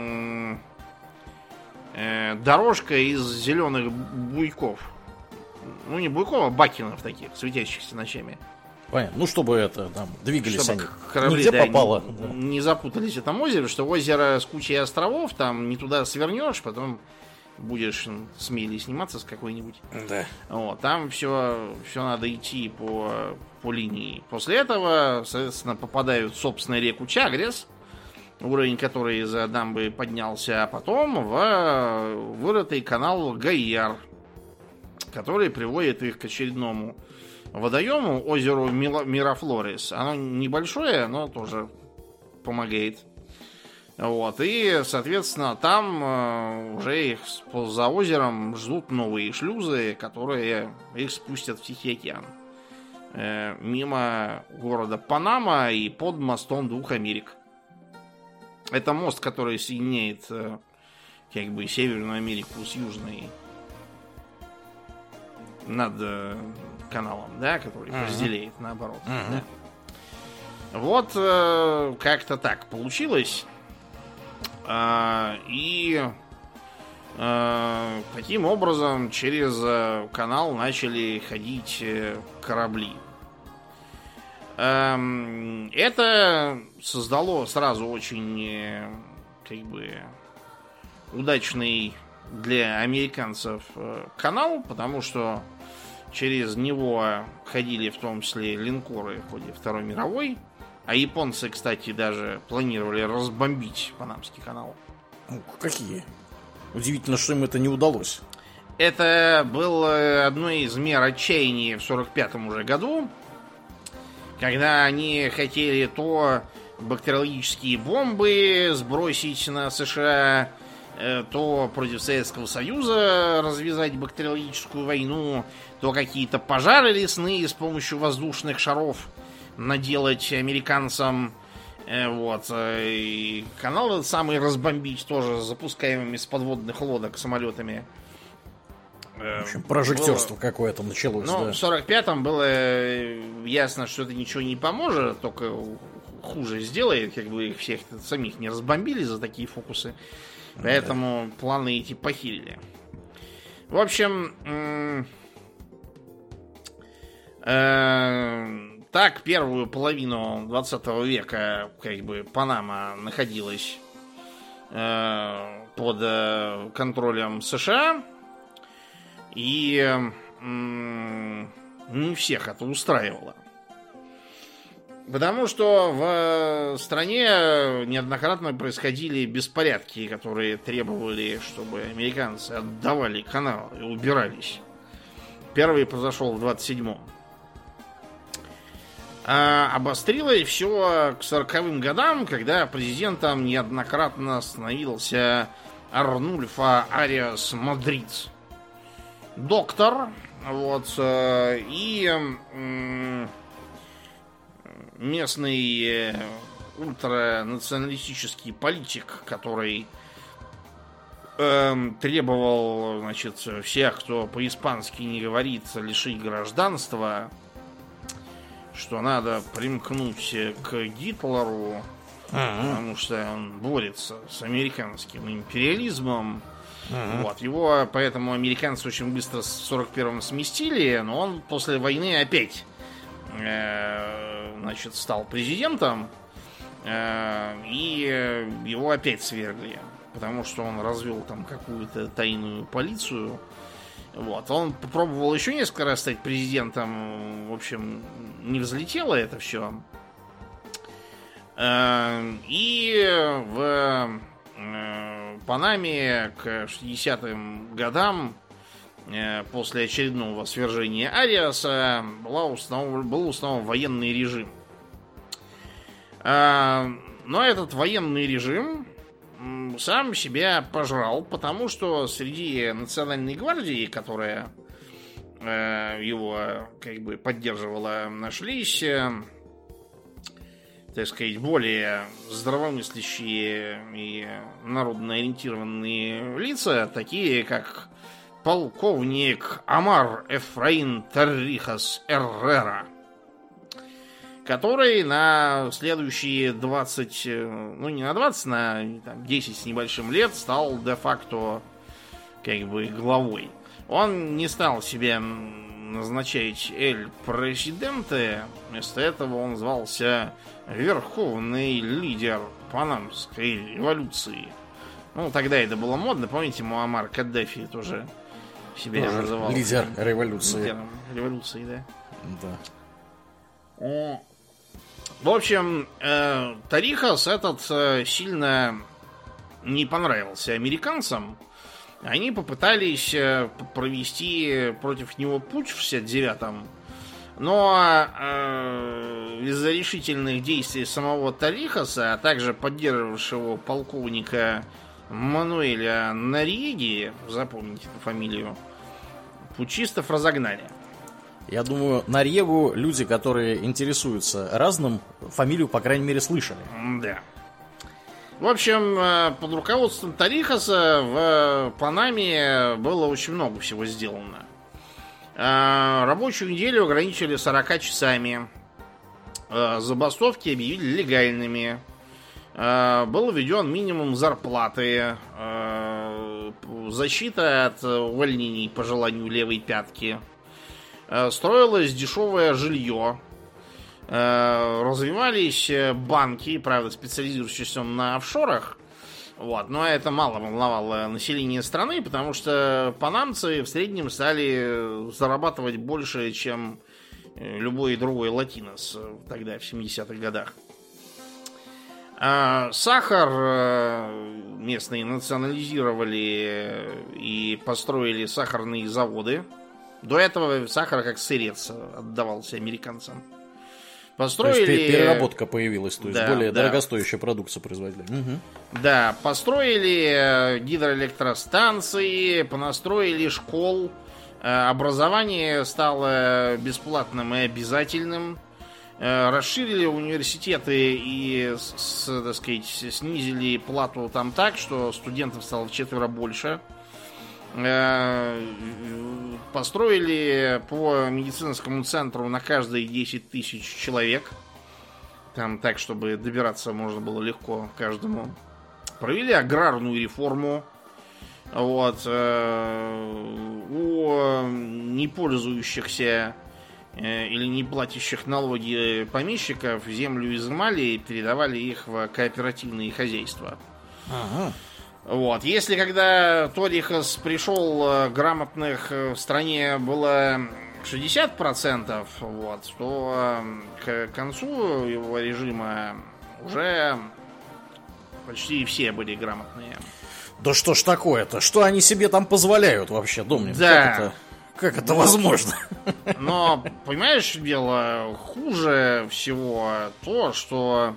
дорожка из зеленых буйков. Ну, не буйков, а бакенов таких, светящихся ночами. Понятно. Ну, чтобы это там двигались чтобы они. Корабли, нигде попало. Не запутались в этом озере, что озеро с кучей островов, там не туда свернешь, потом будешь смелее сниматься с какой-нибудь. Да. Вот, там все надо идти по линии. После этого, соответственно, попадают в собственную реку Чагрес, уровень которой из-за дамбы поднялся, а потом в вырытый канал Гайяр, который приводит их к очередному водоему, озеру Мирафлорес. Оно небольшое, но тоже помогает. Вот. И, соответственно, там уже их за озером ждут новые шлюзы, которые их спустят в Тихий океан. Мимо города Панама и под мостом двух Америк. Это мост, который соединяет как бы Северную Америку с Южной над каналом, да, который разделяет наоборот. Да. Вот как-то так получилось. И таким образом через канал начали ходить корабли. Это создало сразу очень как бы удачный для американцев канал, потому что через него ходили в том числе линкоры в ходе Второй мировой. А японцы, кстати, даже планировали разбомбить Панамский канал. Какие? Удивительно, что им это не удалось. Это было одной из мер отчаяния в 1945 уже году, когда они хотели то бактериологические бомбы сбросить на США, то против Советского Союза развязать бактериологическую войну, то какие-то пожары лесные с помощью воздушных шаров наделать американцам. Вот. И канал этот самый разбомбить тоже запускаемыми с подводных лодок самолетами. В общем, прожектерство какое-то началось. Ну, да. в 45-м было ясно, что это ничего не поможет, только хуже сделает, как бы их всех самих не разбомбили за такие фокусы. Поэтому планы эти похилили. В общем, так первую половину 20 века как бы Панама находилась под контролем США. И не всех это устраивало. Потому что в стране неоднократно происходили беспорядки, которые требовали, чтобы американцы отдавали канал и убирались. Первый произошел в 27-м. А обострилось все к 40-м годам, когда президентом неоднократно становился Арнульфо Ариас Мадрид. Доктор, вот, и местный ультранационалистический политик, который требовал, значит, всех, кто по-испански не говорит, лишить гражданства, что надо примкнуть к Гитлеру, потому что он борется с американским империализмом. Вот, его поэтому американцы очень быстро в 41-м сместили, но он после войны опять значит, стал президентом, и его опять свергли, потому что он развел там какую-то тайную полицию. Вот, он попробовал еще несколько раз стать президентом, в общем, не взлетело это все. И в Панаме к 60-м годам, после очередного свержения Ариаса, был установлен военный режим. Но этот военный режим сам себя пожрал, потому что среди Национальной гвардии, которая его как бы поддерживала, нашлись, так сказать, более здравомыслящие и народно ориентированные лица, такие как полковник Амар Эфраин Торрихас Эррера, который на следующие 20, ну не на 20, на там, 10 с небольшим лет стал де-факто как бы главой. Он не стал себе назначать Эль Президенте, вместо этого он звался Верховный лидер Панамской революции. Ну, тогда это было модно, помните, Муаммар Каддафи тоже себя называл. Лидер революции. Лидером революции, да. Да. В общем, Торрихас этот сильно не понравился американцам. Они попытались провести против него путч в 69-м, но из-за решительных действий самого Торрихаса, а также поддерживавшего полковника Мануэля Нориеги, запомните эту фамилию, путчистов разогнали. Я думаю, Норьегу люди, которые интересуются разным, фамилию, по крайней мере, слышали. Да. В общем, под руководством Торрихаса в Панаме было очень много всего сделано. Рабочую неделю ограничили 40 часами. Забастовки объявили легальными. Был введен минимум зарплаты. Защита от увольнений по желанию левой пятки. Строилось дешевое жилье. Развивались банки, правда, специализирующиеся на офшорах. Вот, но это мало волновало население страны, потому что панамцы в среднем стали зарабатывать больше, чем любой другой латинос тогда, в 70-х годах. Сахар местные национализировали и построили сахарные заводы. До этого сахар как сырец отдавался американцам. Построили... То есть переработка появилась, то есть да, более дорогостоящая продукция производили. Угу. Да, построили гидроэлектростанции, понастроили школ, образование стало бесплатным и обязательным, расширили университеты и, так сказать, снизили плату там так, что студентов стало вчетверо больше. Построили по медицинскому центру на каждые 10 тысяч человек. Там так, чтобы добираться можно было легко каждому. Провели аграрную реформу. Вот. У не пользующихся или не платящих налоги помещиков землю изымали и передавали их в кооперативные хозяйства. Ага. Вот. Если когда Торрихас пришел, грамотных в стране было 60%, вот, то к концу его режима уже почти все были грамотные. Да что ж такое-то? Что они себе там позволяют вообще, Домнин? Да. Как это возможно? Но, понимаешь, дело хуже всего то, что...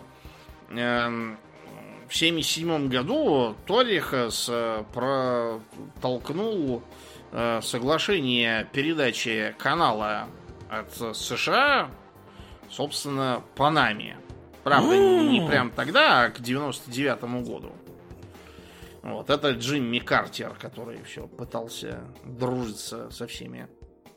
В 1977 году Торрихас протолкнул соглашение передачи канала от США, собственно, Панаме. Правда, не прям тогда, а к 99-му году. Вот, это Джимми Картер, который все пытался дружиться со всеми.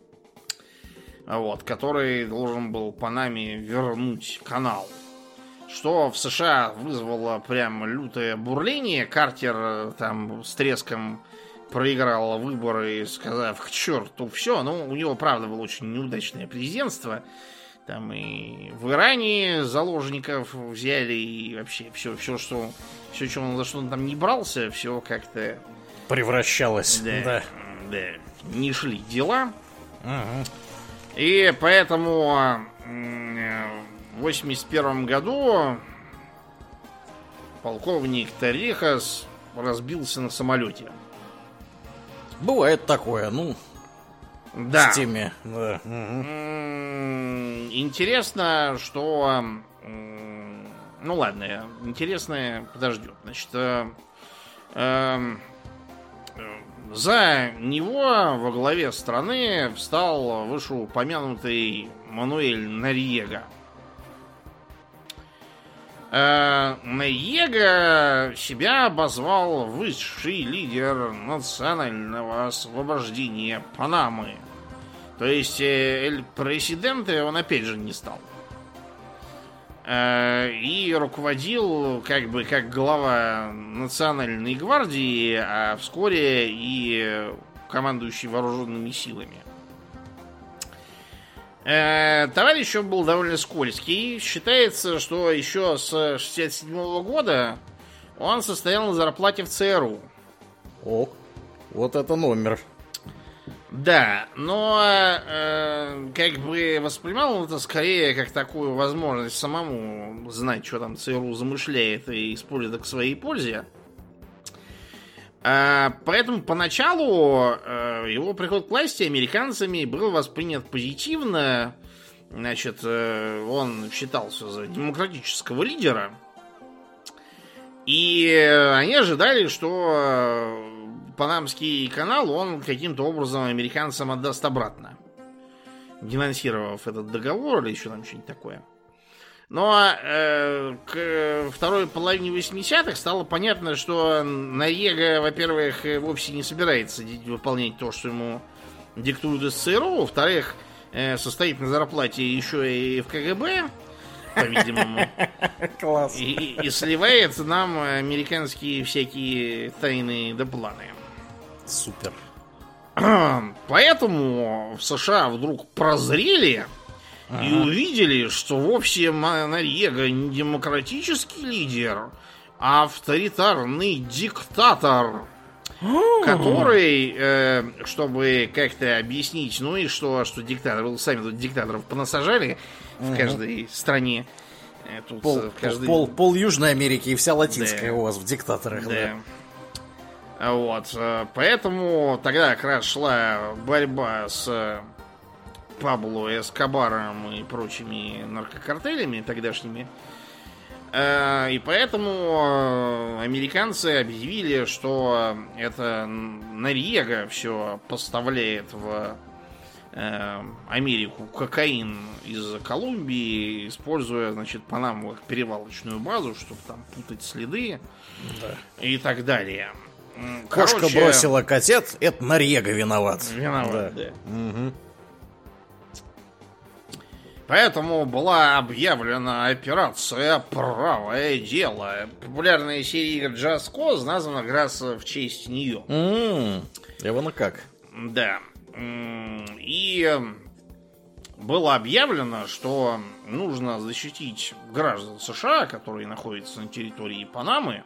Вот, который должен был Панаме вернуть канал. Что в США вызвало прям лютое бурление. Картер там с треском проиграл выборы, сказав к черту все. Ну, у него, правда, было очень неудачное президентство. Там и в Иране заложников взяли, и вообще все, что он, за что он там не брался, все как-то... превращалось. Да. Не шли дела. И поэтому... В 1981 году полковник Торрехас разбился на самолете. Бывает такое, ну, Да. с теми. Да. Интересно, что... Ну ладно, интересное подождет. Значит, за него во главе страны встал вышеупомянутый Мануэль Нориега. Нориега себя обозвал высший лидер национального освобождения Панамы. То есть эль президенте он опять же не стал. И руководил как бы как глава Национальной гвардии, а вскоре и командующий вооруженными силами. Товарищ он был довольно скользкий. Считается, что еще с 1967 года он состоял на зарплате в ЦРУ. О, вот это номер. Да, но как бы воспринимал он это скорее как такую возможность самому знать, что там ЦРУ замышляет, и использует это к своей пользе. Поэтому поначалу его приход к власти американцами был воспринят позитивно. Значит, он считался за демократического лидера. И они ожидали, что Панамский канал он каким-то образом американцам отдаст обратно, денонсировав этот договор или еще там что-нибудь такое. Но к второй половине 80-х стало понятно, что Нориега, во-первых, вовсе не собирается выполнять то, что ему диктуют из ЦРУ. Во-вторых, состоит на зарплате еще и в КГБ, по-видимому. Класс. И сливает нам американские всякие тайны да планы. Супер. Поэтому в США вдруг прозрели и увидели, что вовсе Нориега не демократический лидер, а авторитарный диктатор, который, чтобы как-то объяснить, ну и что диктатор, вы сами тут диктаторов понасажали в каждой стране. Тут Пол Южной Америки и вся латинская у вас в диктаторах. Да. Вот, поэтому тогда как раз шла борьба с Пабло Эскобаром и прочими наркокартелями тогдашними. И поэтому американцы объявили, что это Нориега все поставляет в Америку кокаин из Колумбии, используя, значит, Панаму как перевалочную базу, чтобы там путать следы, да, и так далее. Кошка бросила котят, это Нориега виноват. Виноват, да. Угу. Поэтому была объявлена операция «Правое дело». Популярная серия игр Just Cause названа как раз в честь нее. Явно как. Да. И было объявлено, что нужно защитить граждан США, которые находятся на территории Панамы,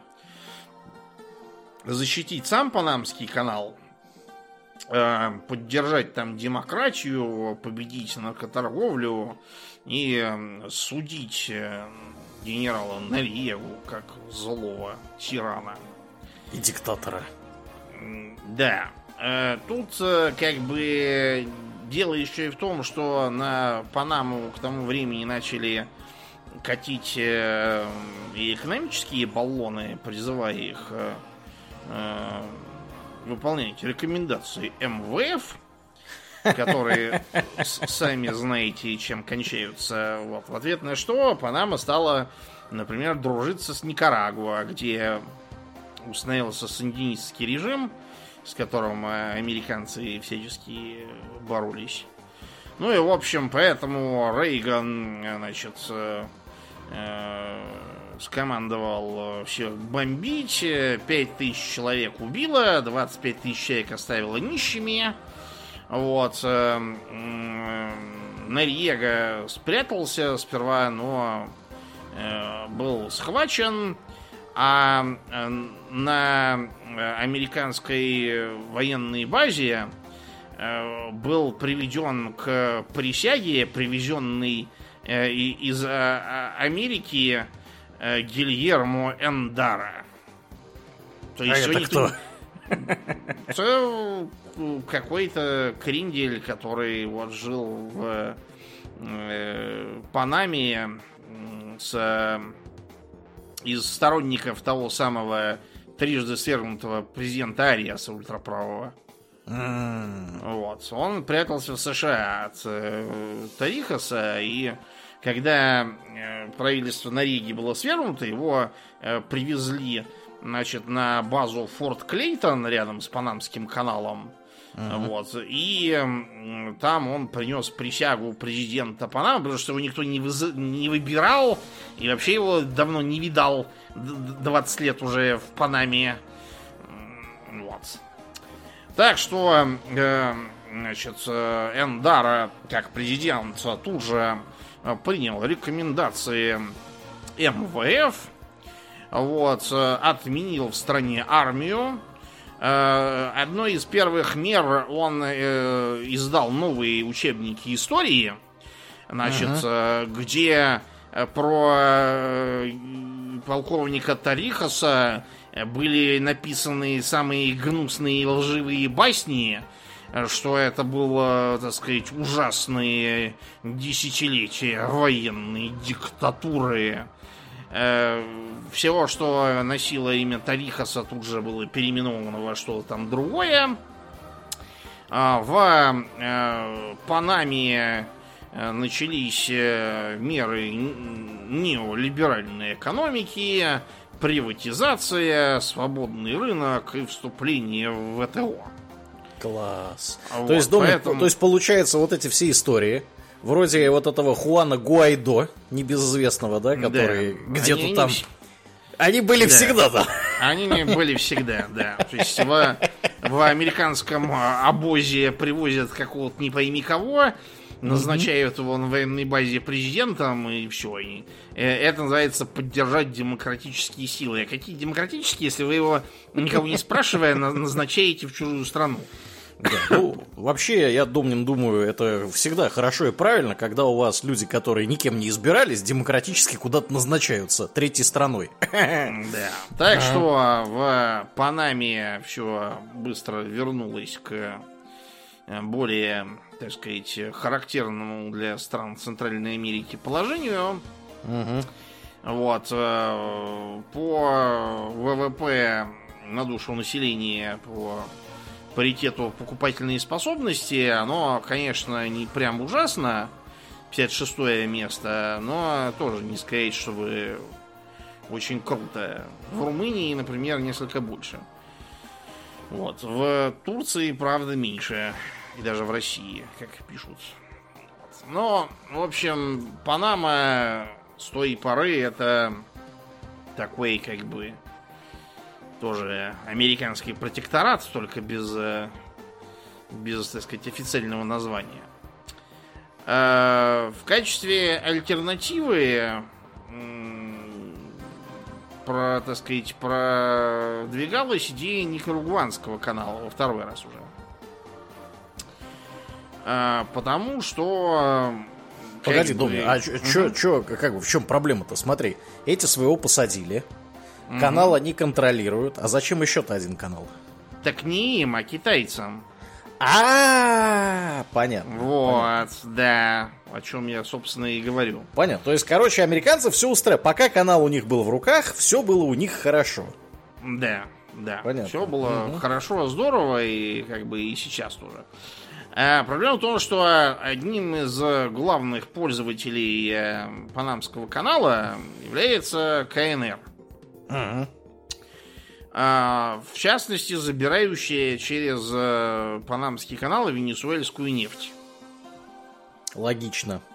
защитить сам Панамский канал, поддержать там демократию, победить наркоторговлю и судить генерала Нориегу как злого тирана. И диктатора. Да. Тут как бы дело еще и в том, что на Панаму к тому времени начали катить и экономические баллоны, призывая их выполнять рекомендации МВФ, которые сами знаете, чем кончаются. Вот. В ответ на что Панама стала, например, дружиться с Никарагуа, где установился сандинистский режим, с которым американцы всячески боролись. Ну и, в общем, поэтому Рейган, значит, скомандовал все бомбить. 5000 человек убило, 25 тысяч человек оставило нищими. Вот. Нориега спрятался сперва, но был схвачен. А на американской военной базе был приведен к присяге, привезенный из Америки Гильермо Эндара. То есть это кто? Это какой-то криндель, который вот жил в Панаме из сторонников того самого трижды свергнутого президента Ариаса ультраправого. Вот. Он прятался в США от Торихоса, и когда правительство Нориги было свергнуто, его привезли, значит, на базу Форт Клейтон рядом с Панамским каналом. Вот. И там он принес присягу президента Панамы, потому что его никто не выбирал, и вообще его давно не видал, 20 лет уже в Панаме. Вот. Так что, значит, Эндара, как президент, тут же принял рекомендации МВФ, вот, отменил в стране армию. Одной из первых мер он издал новые учебники истории, значит, где про полковника Торихоса были написаны самые гнусные и лживые басни, что это было, так сказать, ужасные десятилетия военной диктатуры. Всего, что носило имя Торихоса, тут же было переименовано во что-то там другое. В Панаме начались меры неолиберальной экономики, приватизация, свободный рынок и вступление в ВТО. Класс. Вот, то есть, поэтому... то есть, получается, вот эти все истории, вроде вот этого Хуана Гуайдо, небезызвестного, да, который где-то там... Они были всегда, да. Они были всегда, да. То есть в американском обозе привозят какого-то не пойми кого, назначают его на военной базе президентом, и все. И это называется поддержать демократические силы. А какие демократические, если вы его, никого не спрашивая, назначаете в чужую страну? Да. Ну, вообще, я думаю, это всегда хорошо и правильно, когда у вас люди, которые никем не избирались, демократически куда-то назначаются третьей страной. Да. Так что в Панаме все быстро вернулось к более, так сказать, характерному для стран Центральной Америки положению. Вот. По ВВП на душу населения, по паритету покупательной способности, оно, конечно, не прям ужасно, 56-е место, но тоже не сказать, чтобы очень круто. В Румынии, например, несколько больше. Вот. В Турции, правда, меньше. И даже в России, как пишут. Но, в общем, Панама с той поры это такой, как бы, тоже американский протекторат, только без, так сказать, официального названия. В качестве альтернативы так сказать, продвигалась идея Никарагуанского канала во второй раз уже. Потому что... Погоди, Домнин, а в чем проблема-то? Смотри, эти своего посадили, канал они контролируют, а зачем еще-то один канал? Так не им, а китайцам. Понятно. Вот, да, о чем я, собственно, и говорю. Понятно, то есть, короче, американцы все устраивали. Пока канал у них был в руках, все было у них хорошо. Да, понятно. Все было хорошо, здорово, и как бы и сейчас тоже. Проблема в том, что одним из главных пользователей Панамского канала является КНР. В частности, забирающая через Панамский канал венесуэльскую нефть. Логично.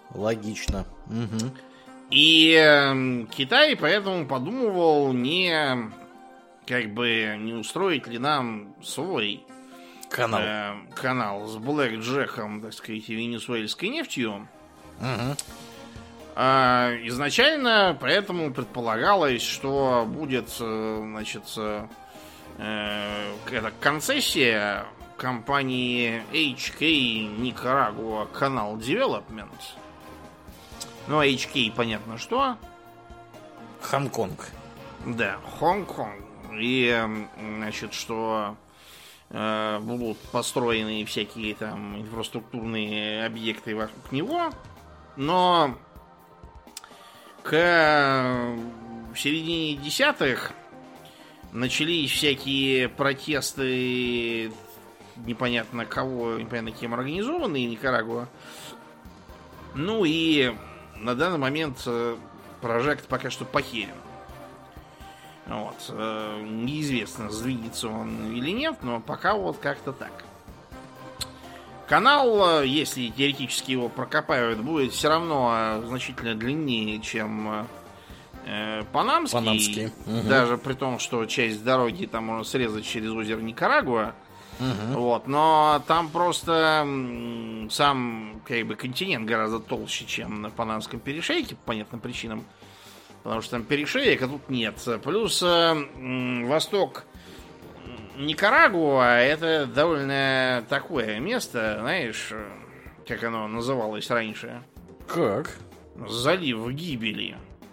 И Китай поэтому подумывал, не устроить ли нам свой канал с Блэк Джеком, так сказать, и венесуэльской нефтью. Изначально поэтому предполагалось, что будет, значит, концессия компании HK Nicaragua Canal Development. Ну, HK понятно что. Хонконг. Да, Хонг-Конг. И, значит, что будут построены всякие там инфраструктурные объекты вокруг него. Но в середине десятых начались всякие протесты, непонятно кого, непонятно кем организованные, Никарагуа. Ну и на данный момент прожект пока что похерен. Вот. Неизвестно, сдвинется он или нет, но пока вот как-то так. Канал, если теоретически его прокопают, будет все равно значительно длиннее, чем Панамский. Даже при том, что часть дороги там можно срезать через озеро Никарагуа. Вот, но там просто сам как бы континент гораздо толще, чем на Панамском перешейке, по понятным причинам. Потому что там перешеек, а тут нет. Плюс восток Никарагуа — это довольно такое место, знаешь, как оно называлось раньше? Как? Залив гибели.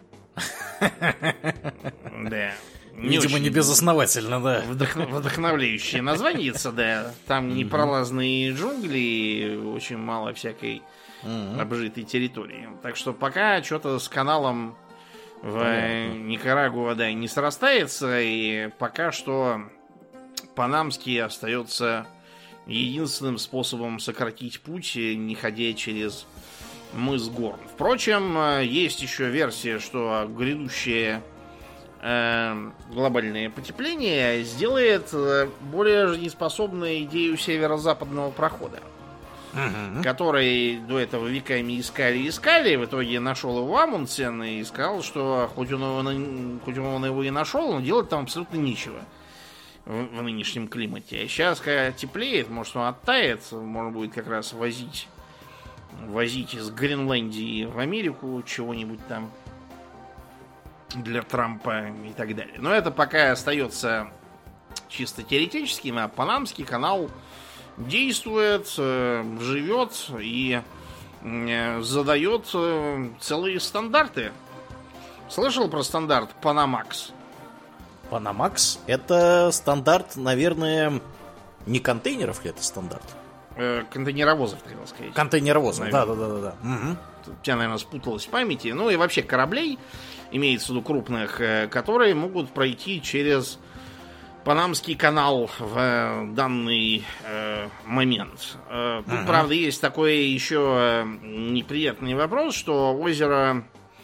Да. Видимо, не безосновательно, да. Вдохновляющее название, да. Там непролазные джунгли, очень мало всякой обжитой территории. Так что пока что-то с каналом в Никарагуа, да, не срастается, и пока что Панамский остается единственным способом сократить путь, не ходя через мыс Горн. Впрочем, есть еще версия, что грядущее глобальное потепление сделает более жизнеспособной идею северо-западного прохода, который до этого веками искали, в итоге нашел его Амундсен и сказал, что хоть он его и нашел, но делать там абсолютно нечего в нынешнем климате. А сейчас, когда теплеет, может, он оттает, можно будет как раз возить из Гренландии в Америку чего-нибудь там для Трампа и так далее. Но это пока остается чисто теоретическим, а Панамский канал действует, живет и задает целые стандарты. Слышал про стандарт Panamax? Panamax — это стандарт, наверное, не контейнеров ли это стандарт? Контейнеровозов, хотел сказать. Контейнеровозов, да. У тебя, наверное, спуталось в памяти. Ну и вообще кораблей, имеется в виду крупных, которые могут пройти через Панамский канал в данный момент. Тут, правда, есть такой еще неприятный вопрос, что озеро,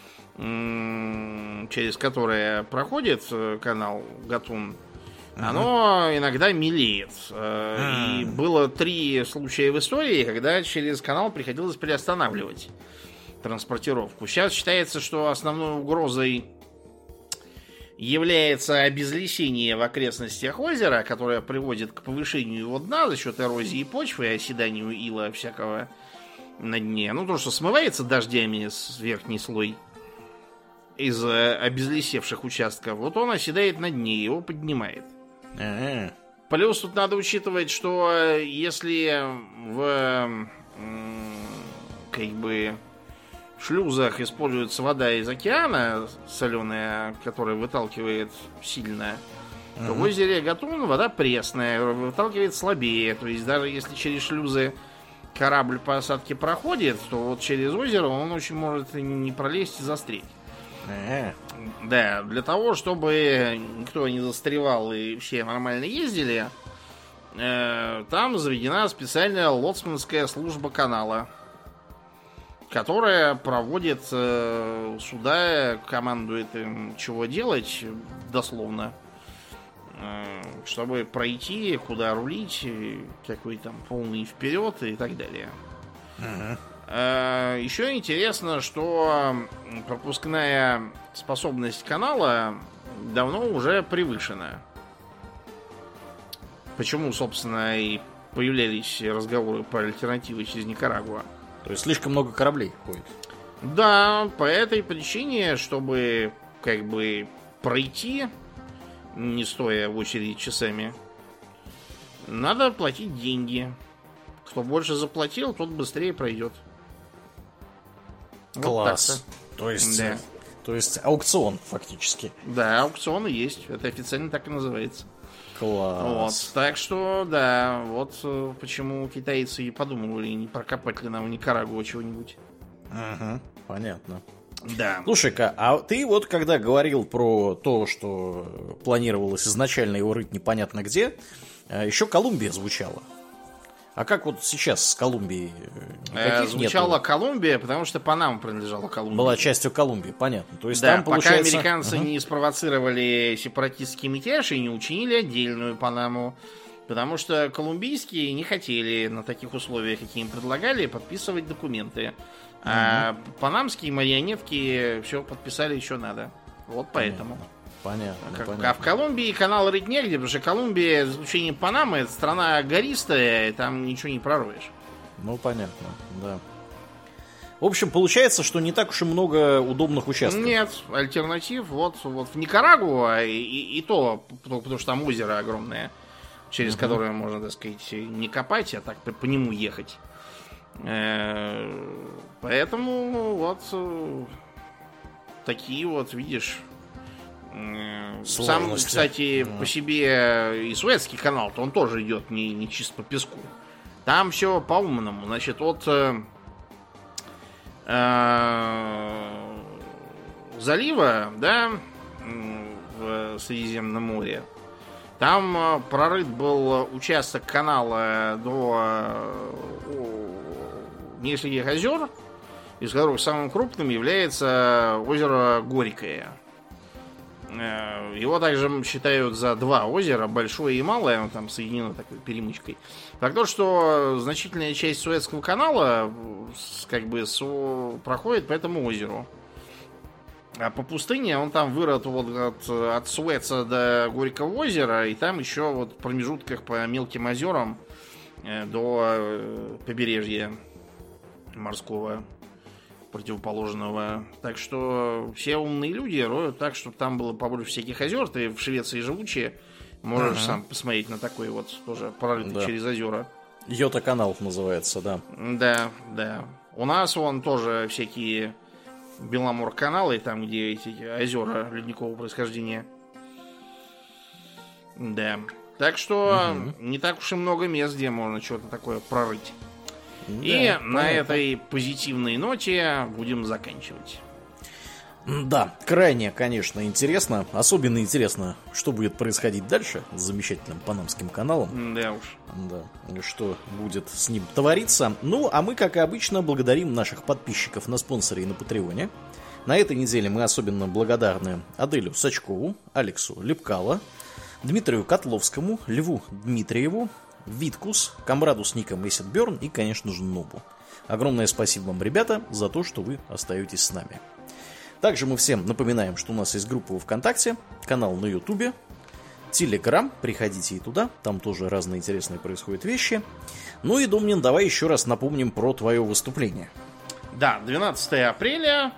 через которое проходит канал Гатун, оно иногда мелеет. И было 3 случая в истории, когда через канал приходилось приостанавливать транспортировку. Сейчас считается, что основной угрозой является обезлесение в окрестностях озера, которое приводит к повышению его дна за счет эрозии почвы и оседанию ила всякого на дне. Ну, то, что смывается дождями с верхний слой из обезлесевших участков, вот он оседает на дне, его поднимает. Плюс тут надо учитывать, что если в как бы шлюзах используется вода из океана соленая, которая выталкивает сильно, то в озере Гатун вода пресная, выталкивает слабее. То есть даже если через шлюзы корабль по осадке проходит, то вот через озеро он очень может не пролезть и застрять. Да, для того, чтобы никто не застревал и все нормально ездили, там заведена специальная лоцманская служба канала, которая проводит суда, командует им, чего делать, дословно, чтобы пройти, куда рулить, какой там полный вперед и так далее. Еще интересно, что пропускная способность канала давно уже превышена. Почему, собственно, и появлялись разговоры про альтернативы через Никарагуа. То есть слишком много кораблей ходит. Да, по этой причине, чтобы как бы пройти, не стоя в очереди часами, надо платить деньги. Кто больше заплатил, тот быстрее пройдет. Класс. Вот. То есть да. То есть аукцион, фактически. Да, аукционы есть. Это официально так и называется. Класс. Вот. Так что, да, вот почему китайцы и подумывали, не прокопать ли нам в Никарагуа чего-нибудь. Ага, понятно. Да. Слушай-ка, а ты вот когда говорил про то, что планировалось изначально его рыть непонятно где, еще Колумбия звучала. А как вот сейчас с Колумбией? Звучала нету? Колумбия, потому что Панама принадлежала Колумбии. Была частью Колумбии, понятно. То есть да, там, получается... пока американцы не спровоцировали сепаратистский мятеж и не учинили отдельную Панаму. Потому что колумбийские не хотели на таких условиях, какие им предлагали, подписывать документы. А панамские марионетки все подписали еще надо. Вот поэтому. Понятно. А в Колумбии канал рыть негде, потому что Колумбия, за исключением Панамы, это страна гористая, и там ничего не прорвешь. Ну, понятно, да. В общем, получается, что не так уж и много удобных участков. Нет, альтернатив. Вот в Никарагуа и то, потому что там озеро огромное, через которое можно, так сказать, не копать, а так по нему ехать. Поэтому вот такие вот, видишь... Сам, кстати, по себе и Суэцкий канал-то он тоже идет не чисто по песку. Там все по-умному. Значит, от залива, да, в Средиземном море, там прорыт был участок канала до нескольких озер, из которых самым крупным является озеро Горькое. Его также считают за два озера, большое и малое, он там соединено такой перемычкой. Так то, что значительная часть Суэцкого канала как бы проходит по этому озеру. А по пустыне он там вырос вот от Суэца до Горького озера, и там еще вот в промежутках по мелким озерам до побережья морского противоположного. Так что все умные люди роют так, чтобы там было побольше всяких озер. Ты в Швеции живучие, можешь сам посмотреть на такой вот тоже прорытый через озера. Йота-канал называется, да. Да. У нас вон тоже всякие Беломор-каналы, там, где эти озера ледникового происхождения. Да. Так что не так уж и много мест, где можно что-то такое прорыть. И на этой позитивной ноте будем заканчивать. Да, крайне, конечно, интересно. Особенно интересно, что будет происходить дальше с замечательным Панамским каналом. Да уж. Да, что будет с ним твориться. Ну, а мы, как и обычно, благодарим наших подписчиков на спонсоре и на Патреоне. На этой неделе мы особенно благодарны Аделю Сачкову, Алексу Лепкало, Дмитрию Котловскому, Льву Дмитриеву, Виткус, комраду с ником Acid Burn и, конечно же, Нобу. Огромное спасибо вам, ребята, за то, что вы остаетесь с нами. Также мы всем напоминаем, что у нас есть группа ВКонтакте, канал на Ютубе, Телеграм, приходите и туда, там тоже разные интересные происходят вещи. Ну и, Домнин, давай еще раз напомним про твое выступление. Да, 12 апреля,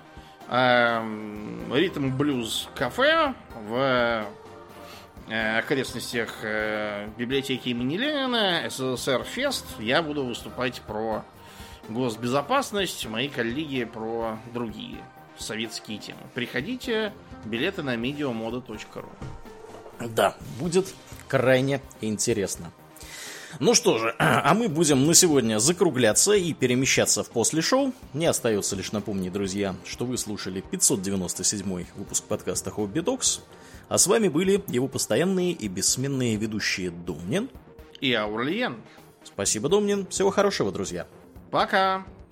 Ритм Блюз кафе в окрестностях библиотеки имени Ленина, СССР Фест. Я буду выступать про госбезопасность, мои коллеги про другие советские темы. Приходите, билеты на mediomoda.ru. Да, будет крайне интересно. Ну что же, а мы будем на сегодня закругляться и перемещаться в после шоу. Мне остается лишь напомнить, друзья, что вы слушали 597-й выпуск подкаста Hobby Talks. А с вами были его постоянные и бессменные ведущие Домнин и Аурлиен. Спасибо, Домнин. Всего хорошего, друзья. Пока.